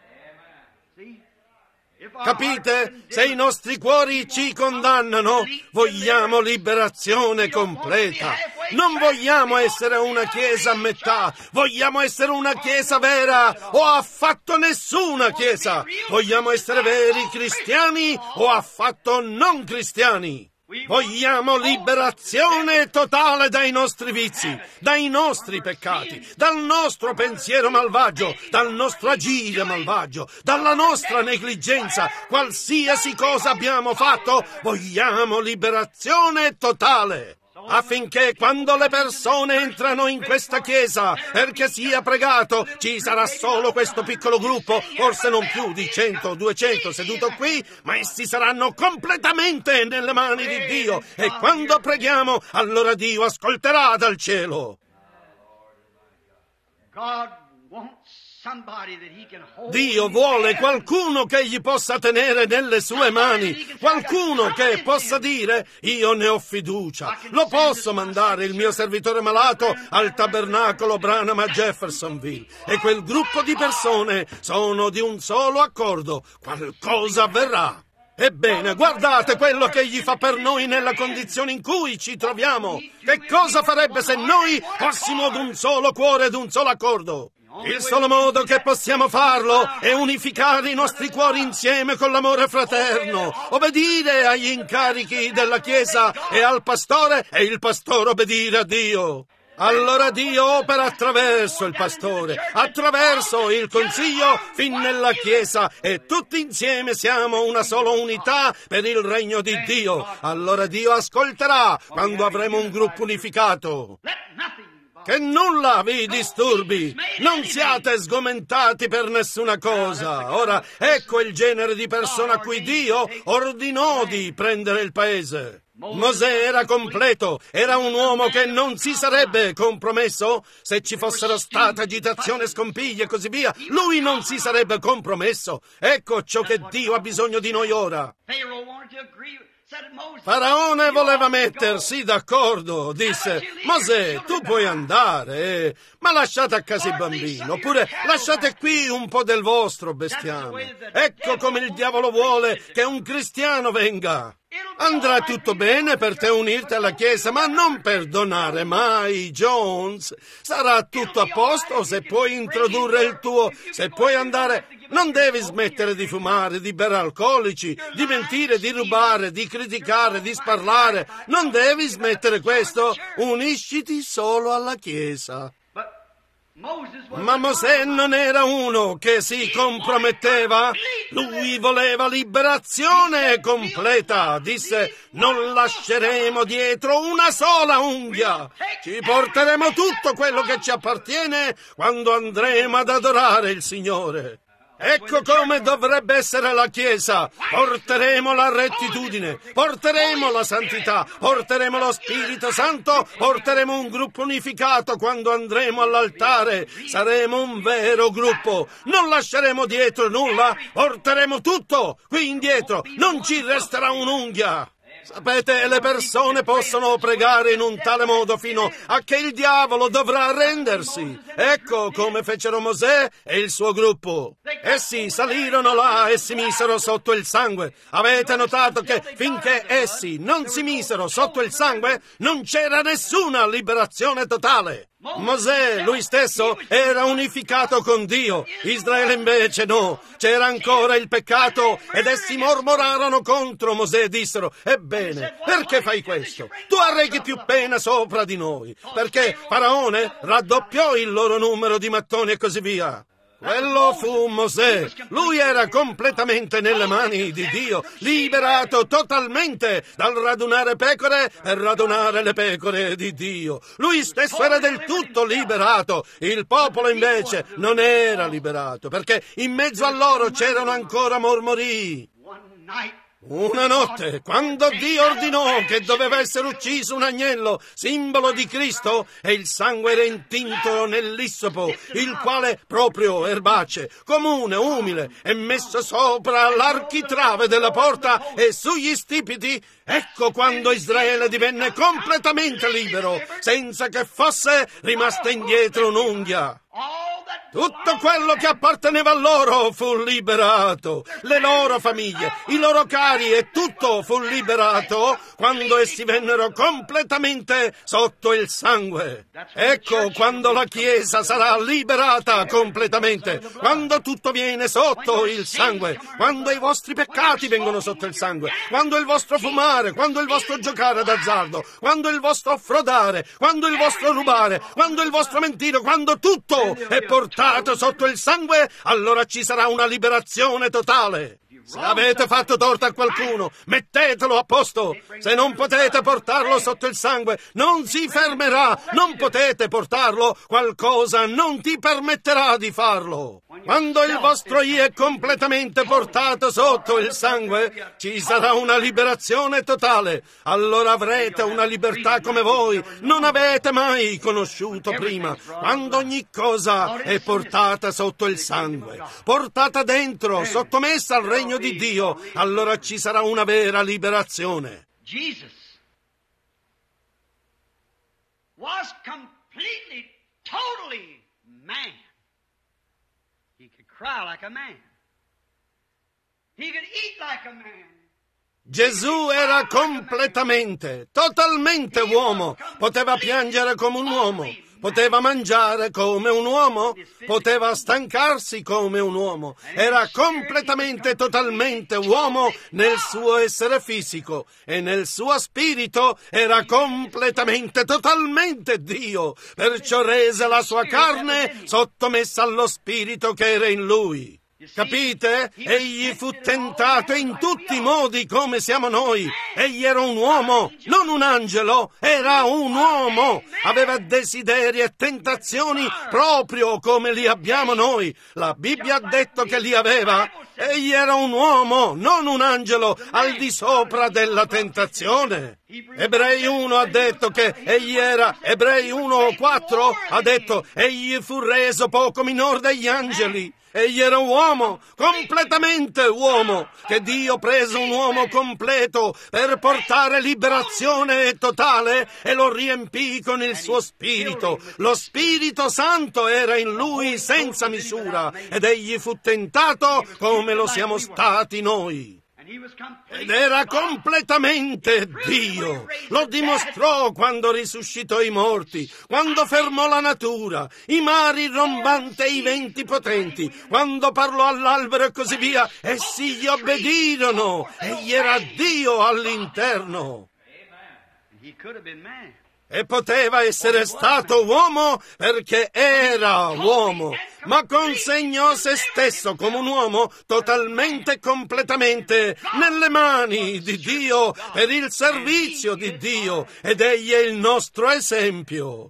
Speaker 1: Capite? Se i nostri cuori ci condannano, vogliamo liberazione completa. Non vogliamo essere una chiesa a metà, vogliamo essere una chiesa vera o affatto nessuna chiesa. Vogliamo essere veri cristiani o affatto non cristiani. Vogliamo liberazione totale dai nostri vizi, dai nostri peccati, dal nostro pensiero malvagio, dal nostro agire malvagio, dalla nostra negligenza. Qualsiasi cosa abbiamo fatto, vogliamo liberazione totale. Affinché quando le persone entrano in questa chiesa perché sia pregato, ci sarà solo questo piccolo gruppo, forse non più di 100 o 200 seduto qui, ma essi saranno completamente nelle mani di Dio, e quando preghiamo allora Dio ascolterà dal cielo. Dio vuole qualcuno che gli possa tenere nelle sue mani, qualcuno che possa dire: io ne ho fiducia, lo posso mandare il mio servitore malato al tabernacolo Branham a Jeffersonville, e quel gruppo di persone sono di un solo accordo, qualcosa avverrà. Ebbene, guardate quello che egli fa per noi nella condizione in cui ci troviamo. Che cosa farebbe se noi fossimo d'un solo cuore e d'un solo accordo? Il solo modo che possiamo farlo è unificare i nostri cuori insieme con l'amore fraterno, obbedire agli incarichi della Chiesa e al pastore, e il pastore obbedire a Dio. Allora Dio opera attraverso il pastore, attraverso il consiglio, fin nella Chiesa, e tutti insieme siamo una sola unità per il regno di Dio. Allora Dio ascolterà quando avremo un gruppo unificato. Che nulla vi disturbi, non siate sgomentati per nessuna cosa. Ora, ecco il genere di persona a cui Dio ordinò di prendere il paese. Mosè era completo, era un uomo che non si sarebbe compromesso. Se ci fossero state agitazioni, scompiglio e così via, lui non si sarebbe compromesso. Ecco ciò che Dio ha bisogno di noi ora. Faraone voleva mettersi d'accordo, disse: Mosè, tu puoi andare, ma lasciate a casa i bambini, oppure lasciate qui un po' del vostro bestiame. Ecco come il diavolo vuole che un cristiano venga. Andrà tutto bene per te unirti alla Chiesa, ma non perdonare mai, Jones. Sarà tutto a posto se puoi introdurre il tuo, se puoi andare. Non devi smettere di fumare, di bere alcolici, di mentire, di rubare, di criticare, di sparlare. Non devi smettere questo. Unisciti solo alla Chiesa. Ma Mosè non era uno che si comprometteva. Lui voleva liberazione completa. Disse: non lasceremo dietro una sola unghia. Ci porteremo tutto quello che ci appartiene quando andremo ad adorare il Signore. Ecco come dovrebbe essere la Chiesa. Porteremo la rettitudine, porteremo la santità, porteremo lo Spirito Santo, porteremo un gruppo unificato quando andremo all'altare. Saremo un vero gruppo. Non lasceremo dietro nulla, porteremo tutto qui indietro. Non ci resterà un'unghia. Sapete, le persone possono pregare in un tale modo fino a che il diavolo dovrà arrendersi. Ecco come fecero Mosè e il suo gruppo. Essi salirono là e si misero sotto il sangue. Avete notato che finché essi non si misero sotto il sangue non c'era nessuna liberazione totale. Mosè, lui stesso, era unificato con Dio. Israele invece no. C'era ancora il peccato ed essi mormorarono contro Mosè e dissero: ebbene, perché fai questo? Tu arrechi più pena sopra di noi. Perché Faraone raddoppiò il loro numero di mattoni e così via. Quello fu Mosè. Lui era completamente nelle mani di Dio, liberato totalmente dal radunare pecore per radunare le pecore di Dio. Lui stesso era del tutto liberato. Il popolo invece non era liberato, perché in mezzo a loro c'erano ancora mormorii. Una notte, quando Dio ordinò che doveva essere ucciso un agnello, simbolo di Cristo, e il sangue era intinto nell'issopo, il quale, proprio erbace, comune, umile, è messo sopra l'architrave della porta e sugli stipiti, ecco quando Israele divenne completamente libero, senza che fosse rimasta indietro un'unghia. Tutto quello che apparteneva a loro fu liberato, le loro famiglie, i loro cari e tutto fu liberato quando essi vennero completamente sotto il sangue. Ecco quando la Chiesa sarà liberata completamente, quando tutto viene sotto il sangue, quando i vostri peccati vengono sotto il sangue, quando il vostro fumare, quando il vostro giocare d'azzardo, quando il vostro frodare, quando il vostro rubare, quando il vostro mentire, quando tutto è portato sotto il sangue, allora ci sarà una liberazione totale. Se avete fatto torto a qualcuno, mettetelo a posto. Se non potete portarlo sotto il sangue, non si fermerà. Non potete portarlo, qualcosa non ti permetterà di farlo. Quando il vostro io è completamente portato sotto il sangue, ci sarà una liberazione totale. Allora avrete una libertà come voi non avete mai conosciuto prima. Quando ogni cosa è portata sotto il sangue, portata dentro, sottomessa al regno di Dio, allora ci sarà una vera liberazione.
Speaker 2: Jesus was completely, totally man. He could cry like a man. He could eat like a man.
Speaker 1: Gesù era completamente, totalmente uomo. Poteva piangere come un uomo, poteva mangiare come un uomo, poteva stancarsi come un uomo. Era completamente, totalmente uomo nel suo essere fisico e nel suo spirito era completamente, totalmente Dio. Perciò rese la sua carne sottomessa allo spirito che era in lui. Capite? Egli fu tentato in tutti i modi come siamo noi. Egli era un uomo, non un angelo, era un uomo. Aveva desideri e tentazioni proprio come li abbiamo noi. La Bibbia ha detto che li aveva. Egli era un uomo, non un angelo, al di sopra della tentazione. Ebrei 1 ha detto che egli era, Ebrei 1:4 ha detto, egli fu reso poco minor degli angeli. Egli era un uomo, completamente uomo, che Dio prese un uomo completo per portare liberazione totale e lo riempì con il suo spirito. Lo Spirito Santo era in lui senza misura ed egli fu tentato come lo siamo stati noi. Ed era completamente Dio. Lo dimostrò quando risuscitò i morti, quando fermò la natura, i mari rombanti e i venti potenti, quando parlò all'albero e così via. Essi gli obbedirono. Egli era Dio all'interno. E poteva essere stato uomo perché era uomo, ma consegnò se stesso come un uomo totalmente e completamente nelle mani di Dio per il servizio di Dio, ed egli è il nostro esempio.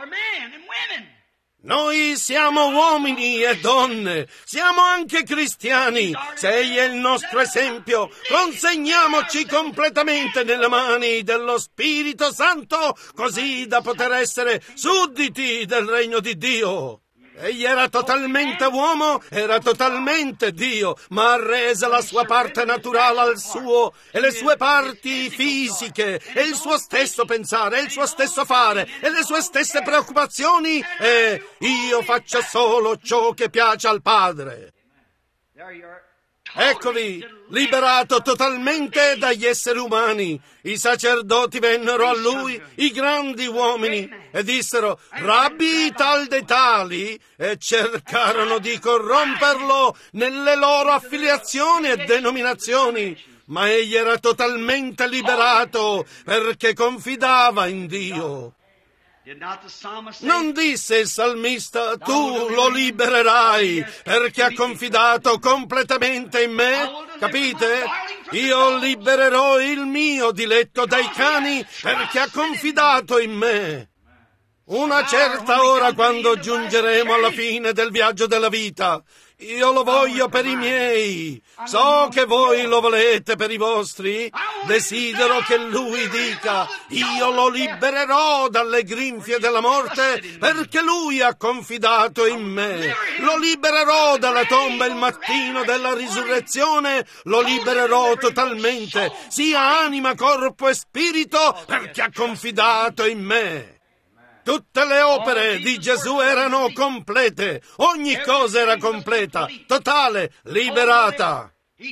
Speaker 1: Noi siamo uomini e donne, siamo anche cristiani. Se egli è il nostro esempio, consegniamoci completamente nelle mani dello Spirito Santo, così da poter essere sudditi del regno di Dio. Egli era totalmente uomo, era totalmente Dio, ma rese la sua parte naturale al suo e le sue parti fisiche e il suo stesso pensare, e il suo stesso fare e le sue stesse preoccupazioni, e io faccio solo ciò che piace al Padre. Eccoli, liberato totalmente dagli esseri umani. I sacerdoti vennero a lui, i grandi uomini, e dissero: Rabbi tal dei tali, e cercarono di corromperlo nelle loro affiliazioni e denominazioni. Ma egli era totalmente liberato perché confidava in Dio. Non disse il salmista: tu lo libererai perché ha confidato completamente in me? Capite? Io libererò il mio diletto dai cani perché ha confidato in me. Una certa ora, quando giungeremo alla fine del viaggio della vita, io lo voglio per i miei. So che voi lo volete per i vostri. Desidero che lui dica: io lo libererò dalle grinfie della morte perché lui ha confidato in me. Lo libererò dalla tomba il mattino della risurrezione. Lo libererò totalmente, sia anima, corpo e spirito, perché ha confidato in me. Tutte le opere di Gesù erano complete, ogni cosa era completa, totale, liberata.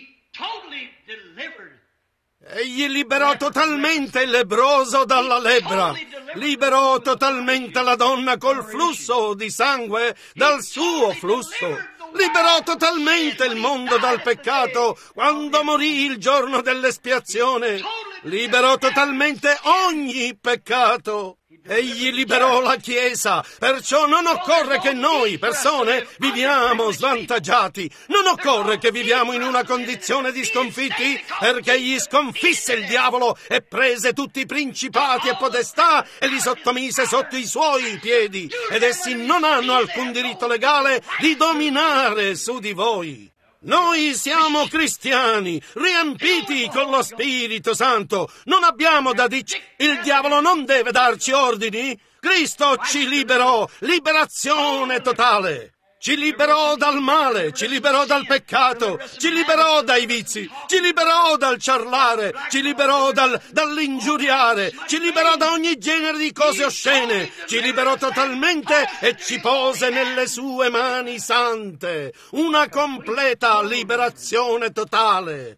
Speaker 1: Egli liberò totalmente il lebbroso dalla lebbra, liberò totalmente la donna col flusso di sangue dal suo flusso, liberò totalmente il mondo dal peccato quando morì il giorno dell'espiazione, liberò totalmente ogni peccato. Egli liberò la Chiesa, perciò non occorre che noi, persone, viviamo svantaggiati. Non occorre che viviamo in una condizione di sconfitti, perché egli sconfisse il diavolo e prese tutti i principati e potestà e li sottomise sotto i suoi piedi, ed essi non hanno alcun diritto legale di dominare su di voi. Noi siamo cristiani, riempiti con lo Spirito Santo. Non abbiamo da dirci: il diavolo non deve darci ordini. Cristo ci liberò, liberazione totale. Ci liberò dal male, ci liberò dal peccato, ci liberò dai vizi, ci liberò dal ciarlare, ci liberò dall'ingiuriare, ci liberò da ogni genere di cose oscene, ci liberò totalmente e ci pose nelle sue mani sante. Una completa liberazione totale.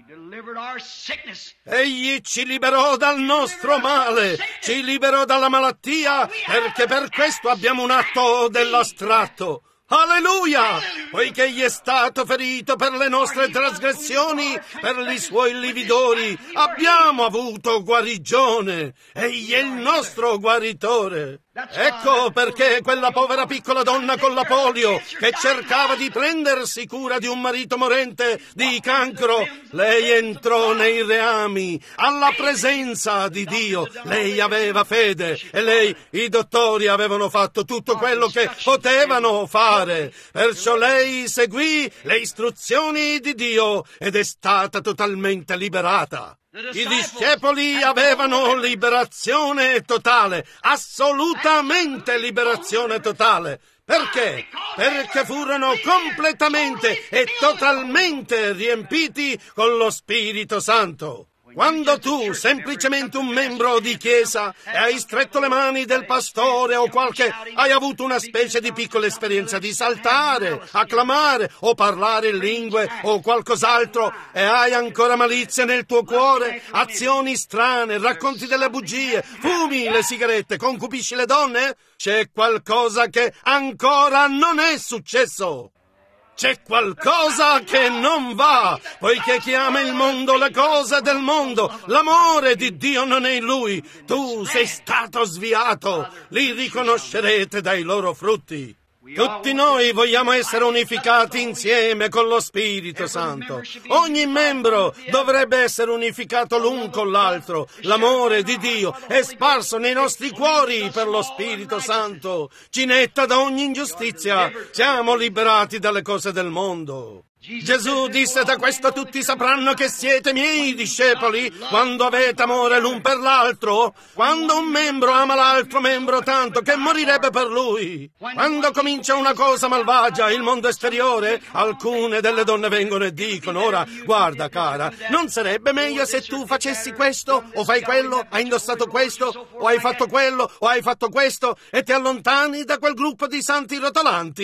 Speaker 1: Egli ci liberò dal nostro male, ci liberò dalla malattia, perché per questo abbiamo un atto dell'astratto. Alleluia! Poiché egli è stato ferito per le nostre trasgressioni, per i suoi lividori abbiamo avuto guarigione. Egli è il nostro guaritore. Ecco perché quella povera piccola donna con la polio, che cercava di prendersi cura di un marito morente di cancro, lei entrò nei reami alla presenza di Dio. Lei aveva fede e i dottori avevano fatto tutto quello che potevano fare. Perciò lei seguì le istruzioni di Dio ed è stata totalmente liberata. I discepoli avevano liberazione totale, assolutamente liberazione totale. Perché? Perché furono completamente e totalmente riempiti con lo Spirito Santo. Quando tu, semplicemente un membro di chiesa, e hai stretto le mani del pastore hai avuto una specie di piccola esperienza di saltare, acclamare o parlare in lingue o qualcos'altro, e hai ancora malizia nel tuo cuore, azioni strane, racconti delle bugie, fumi le sigarette, concupisci le donne, c'è qualcosa che ancora non è successo. C'è qualcosa che non va, poiché chi ama il mondo, le cose del mondo, l'amore di Dio non è in lui. Tu sei stato sviato, li riconoscerete dai loro frutti. Tutti noi vogliamo essere unificati insieme con lo Spirito Santo. Ogni membro dovrebbe essere unificato l'un con l'altro. L'amore di Dio è sparso nei nostri cuori per lo Spirito Santo. Ci netta da ogni ingiustizia. Siamo liberati dalle cose del mondo. Gesù disse: da questo tutti sapranno che siete miei discepoli quando avete amore l'un per l'altro. Quando un membro ama l'altro membro tanto che morirebbe per lui. Quando comincia una cosa malvagia, il mondo esteriore, alcune delle donne vengono e dicono: ora, guarda cara, non sarebbe meglio se tu facessi questo o fai quello, hai indossato questo o hai fatto quello o hai fatto questo, e ti allontani da quel gruppo di santi rotolanti?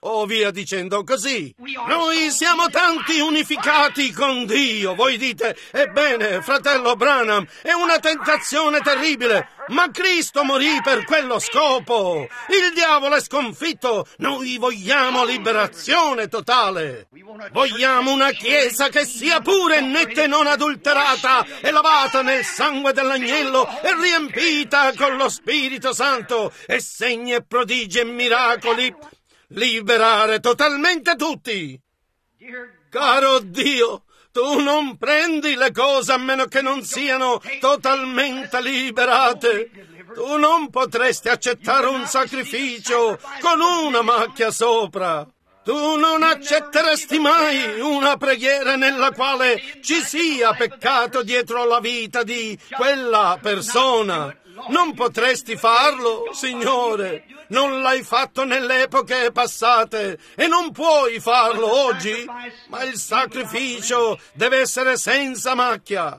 Speaker 1: o via dicendo così. Noi siamo tanti unificati con Dio. Voi dite, ebbene, fratello Branham, è una tentazione terribile, ma Cristo morì per quello scopo. Il diavolo è sconfitto. Noi vogliamo liberazione totale. Vogliamo una chiesa che sia pura e netta e non adulterata e lavata nel sangue dell'agnello e riempita con lo Spirito Santo e segni e prodigi e miracoli. Liberare totalmente tutti. Caro Dio, tu non prendi le cose a meno che non siano totalmente liberate. Tu non potresti accettare un sacrificio con una macchia sopra. Tu non accetteresti mai una preghiera nella quale ci sia peccato dietro la vita di quella persona. Non potresti farlo, Signore. Non l'hai fatto nelle epoche passate e non puoi farlo oggi, ma il sacrificio deve essere senza macchia.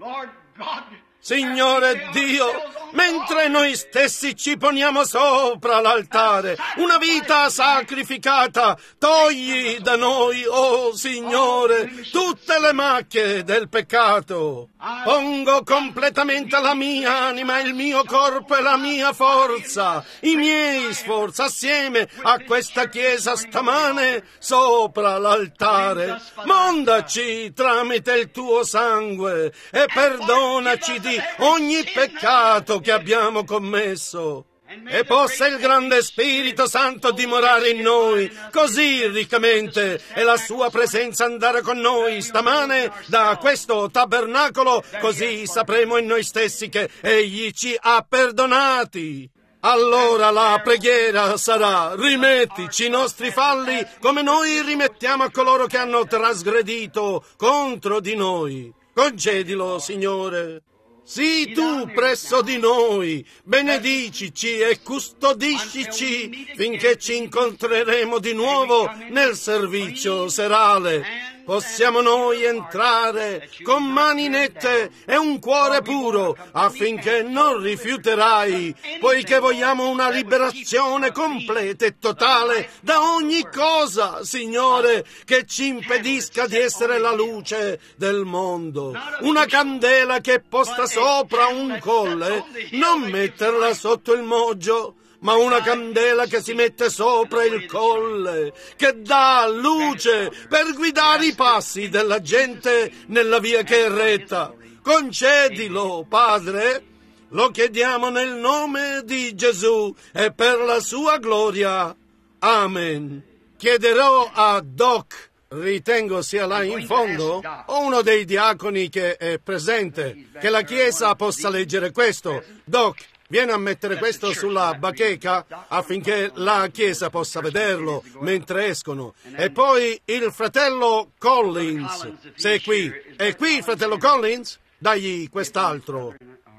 Speaker 1: Signore Dio, mentre noi stessi ci poniamo sopra l'altare, una vita sacrificata, togli da noi, oh Signore, tutte le macchie del peccato. Pongo completamente la mia anima, il mio corpo e la mia forza, i miei sforzi assieme a questa chiesa stamane sopra l'altare. Mondaci tramite il tuo sangue e perdonaci di ogni peccato che abbiamo commesso. E possa il grande Spirito Santo dimorare in noi così riccamente e la sua presenza andare con noi stamane da questo tabernacolo, così sapremo in noi stessi che Egli ci ha perdonati. Allora la preghiera sarà: rimettici i nostri falli come noi rimettiamo a coloro che hanno trasgredito contro di noi. Concedilo, Signore. Sii tu presso di noi, benedicici e custodiscici finché ci incontreremo di nuovo nel servizio serale. Possiamo noi entrare con mani nette e un cuore puro affinché non rifiuterai, poiché vogliamo una liberazione completa e totale da ogni cosa, Signore, che ci impedisca di essere la luce del mondo. Una candela che è posta sopra un colle, non metterla sotto il moggio, ma una candela che si mette sopra il colle, che dà luce per guidare i passi della gente nella via che è retta. Concedilo, Padre, lo chiediamo nel nome di Gesù e per la sua gloria. Amen. Chiederò a Doc, ritengo sia là in fondo, o uno dei diaconi che è presente, che la Chiesa possa leggere questo. Doc, vieni a mettere questo sulla bacheca affinché la Chiesa possa vederlo mentre escono. E poi il fratello Collins, se è qui. È qui il fratello Collins? Dagli quest'altro.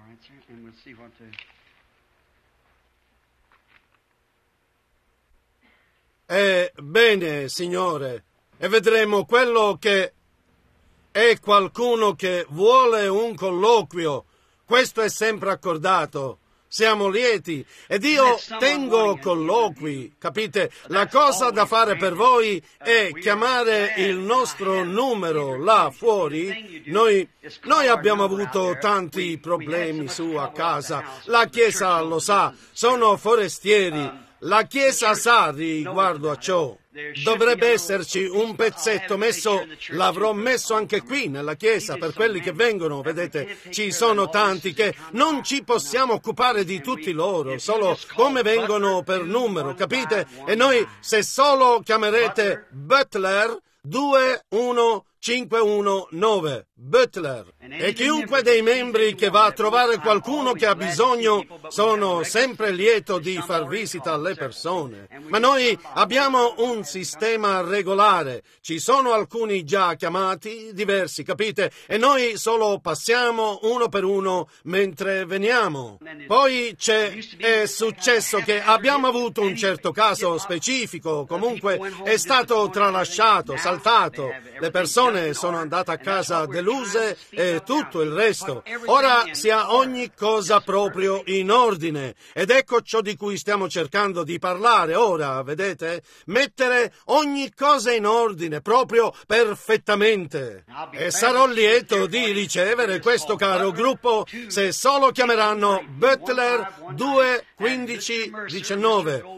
Speaker 1: Bene, Signore, e vedremo quello che è qualcuno che vuole un colloquio. Questo è sempre accordato. Siamo lieti ed io tengo colloqui, capite? La cosa da fare per voi è chiamare il nostro numero là fuori. Noi abbiamo avuto tanti problemi su a casa, la Chiesa lo sa, sono forestieri. La Chiesa sa riguardo a ciò. Dovrebbe esserci un pezzetto messo, l'avrò messo anche qui nella Chiesa per quelli che vengono, vedete, ci sono tanti che non ci possiamo occupare di tutti loro, solo come vengono per numero, capite? E noi, se solo chiamerete Butler 21519, Butler, e chiunque dei membri che va a trovare qualcuno che ha bisogno, sono sempre lieto di far visita alle persone. Ma noi abbiamo un sistema regolare, ci sono alcuni già chiamati, diversi, capite? E noi solo passiamo uno per uno mentre veniamo. Poi è successo che abbiamo avuto un certo caso specifico, comunque è stato tralasciato, saltato, le persone sono andate a casa deluse e e tutto il resto. Ora sia ogni cosa proprio in ordine, ed ecco ciò di cui stiamo cercando di parlare ora, vedete? Mettere ogni cosa in ordine, proprio perfettamente. E sarò lieto di ricevere questo caro gruppo se solo chiameranno Butler 21519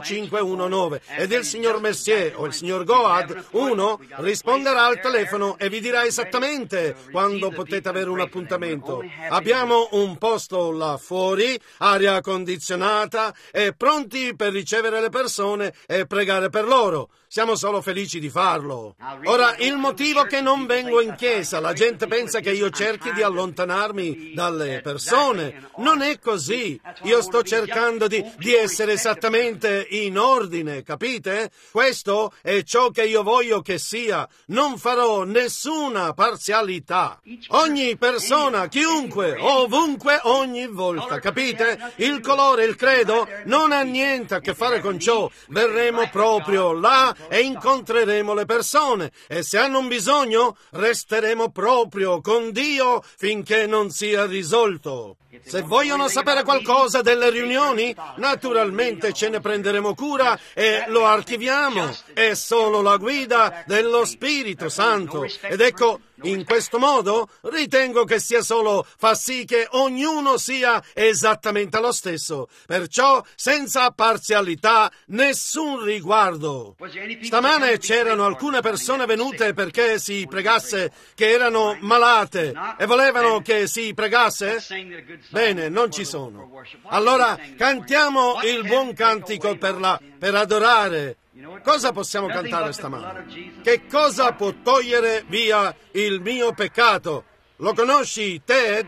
Speaker 1: 1519 ed il signor Messier o il signor Goad, uno, risponderà al telefono e vi dirà esattamente quando potete avere un appuntamento. Abbiamo un posto là fuori, aria condizionata e pronti per ricevere le persone e pregare per loro. Siamo solo felici di farlo. Ora, il motivo che non vengo in chiesa, la gente pensa che io cerchi di allontanarmi dalle persone. Non è così. Io sto cercando di essere esattamente in ordine, capite? Questo è ciò che io voglio che sia. Non farò nessuna parzialità. Ogni persona, chiunque, ovunque, ogni volta, capite? Il colore, il credo, non ha niente a che fare con ciò. Verremo proprio là e incontreremo le persone e se hanno un bisogno resteremo proprio con Dio finché non sia risolto. Se vogliono sapere qualcosa delle riunioni, naturalmente ce ne prenderemo cura e lo archiviamo. È solo la guida dello Spirito Santo. Ed ecco, in questo modo ritengo che sia solo fa sì che ognuno sia esattamente lo stesso, perciò senza parzialità, nessun riguardo. Stamane c'erano alcune persone venute perché si pregasse, che erano malate e volevano che si pregasse? Bene, non ci sono. Allora cantiamo il buon cantico per adorare. Cosa possiamo cantare stamane? Che cosa può togliere via il mio peccato? Lo conosci, Ted?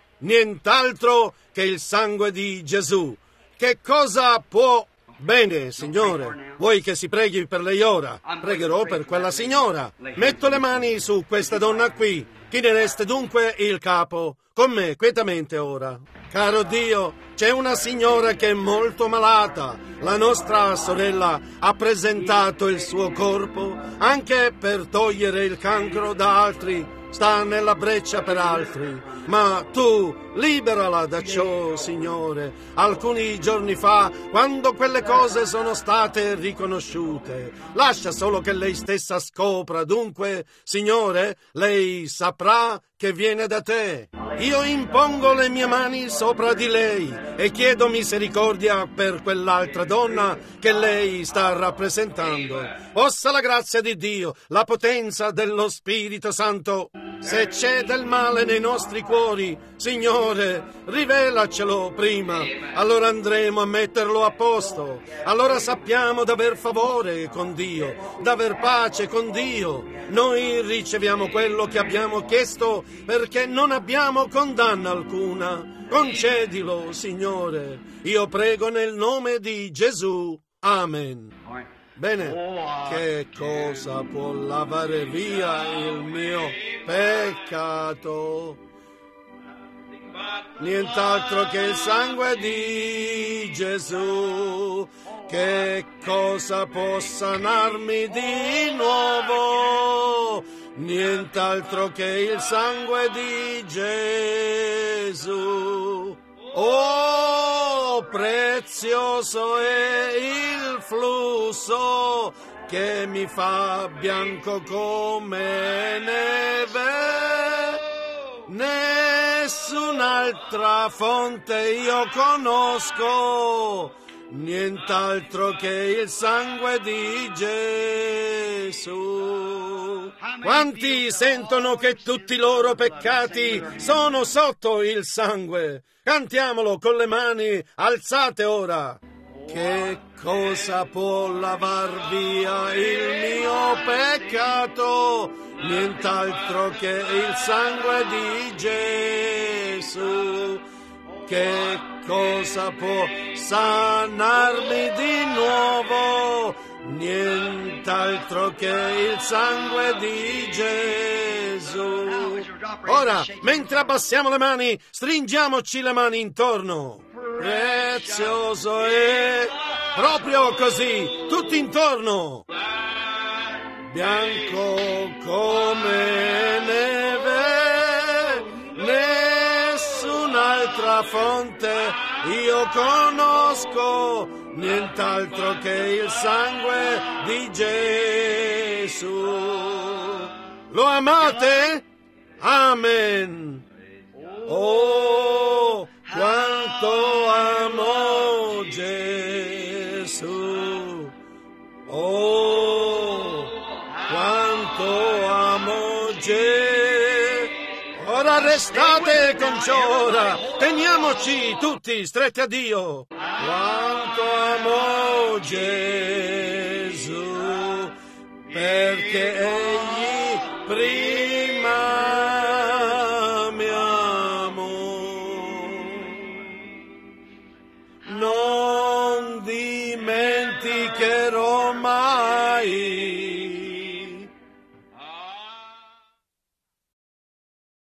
Speaker 1: Nient'altro che il sangue di Gesù. Che cosa può... Bene, Signore, vuoi che si preghi per lei ora? Pregherò per quella signora. Metto le mani su questa donna qui. Chinereste dunque il capo. Con me, quietamente ora. Caro Dio, c'è una signora che è molto malata. La nostra sorella ha presentato il suo corpo anche per togliere il cancro da altri. Sta nella breccia per altri. Ma tu liberala da ciò, Signore. Alcuni giorni fa, quando quelle cose sono state riconosciute, lascia solo che lei stessa scopra. Dunque, Signore, lei saprà che viene da te. Io impongo le mie mani sopra di lei e chiedo misericordia per quell'altra donna che lei sta rappresentando. Possa la grazia di Dio, la potenza dello Spirito Santo. Se c'è del male nei nostri cuori, Signore, rivelacelo prima, allora andremo a metterlo a posto. Allora sappiamo d'aver favore con Dio, d'aver pace con Dio. Noi riceviamo quello che abbiamo chiesto perché non abbiamo condanna alcuna. Concedilo, Signore. Io prego nel nome di Gesù. Amen. Bene, che cosa può lavare via il mio peccato? Nient'altro che il sangue di Gesù. Che cosa può sanarmi di nuovo? Nient'altro che il sangue di Gesù. Oh, prezioso è il flusso che mi fa bianco come neve. Nessun'altra fonte io conosco, nient'altro che il sangue di Gesù. Quanti sentono che tutti i loro peccati sono sotto il sangue? Cantiamolo con le mani alzate ora. Che cosa può lavar via il mio peccato? Nient'altro che il sangue di Gesù. Che cosa può sanarmi di nuovo? Nient'altro che il sangue di Gesù. Ora, mentre abbassiamo le mani, stringiamoci le mani intorno. Prezioso è proprio così, tutti intorno. Bianco come neve, la fonte io conosco, nient'altro che il sangue di Gesù. Lo amate? Amen. Oh, quanto amo Gesù. Oh, quanto amo Gesù. Ora restate con ciora, teniamoci tutti stretti a Dio. Quanto amo Gesù, perché Egli prima mi amò. Non dimenticherò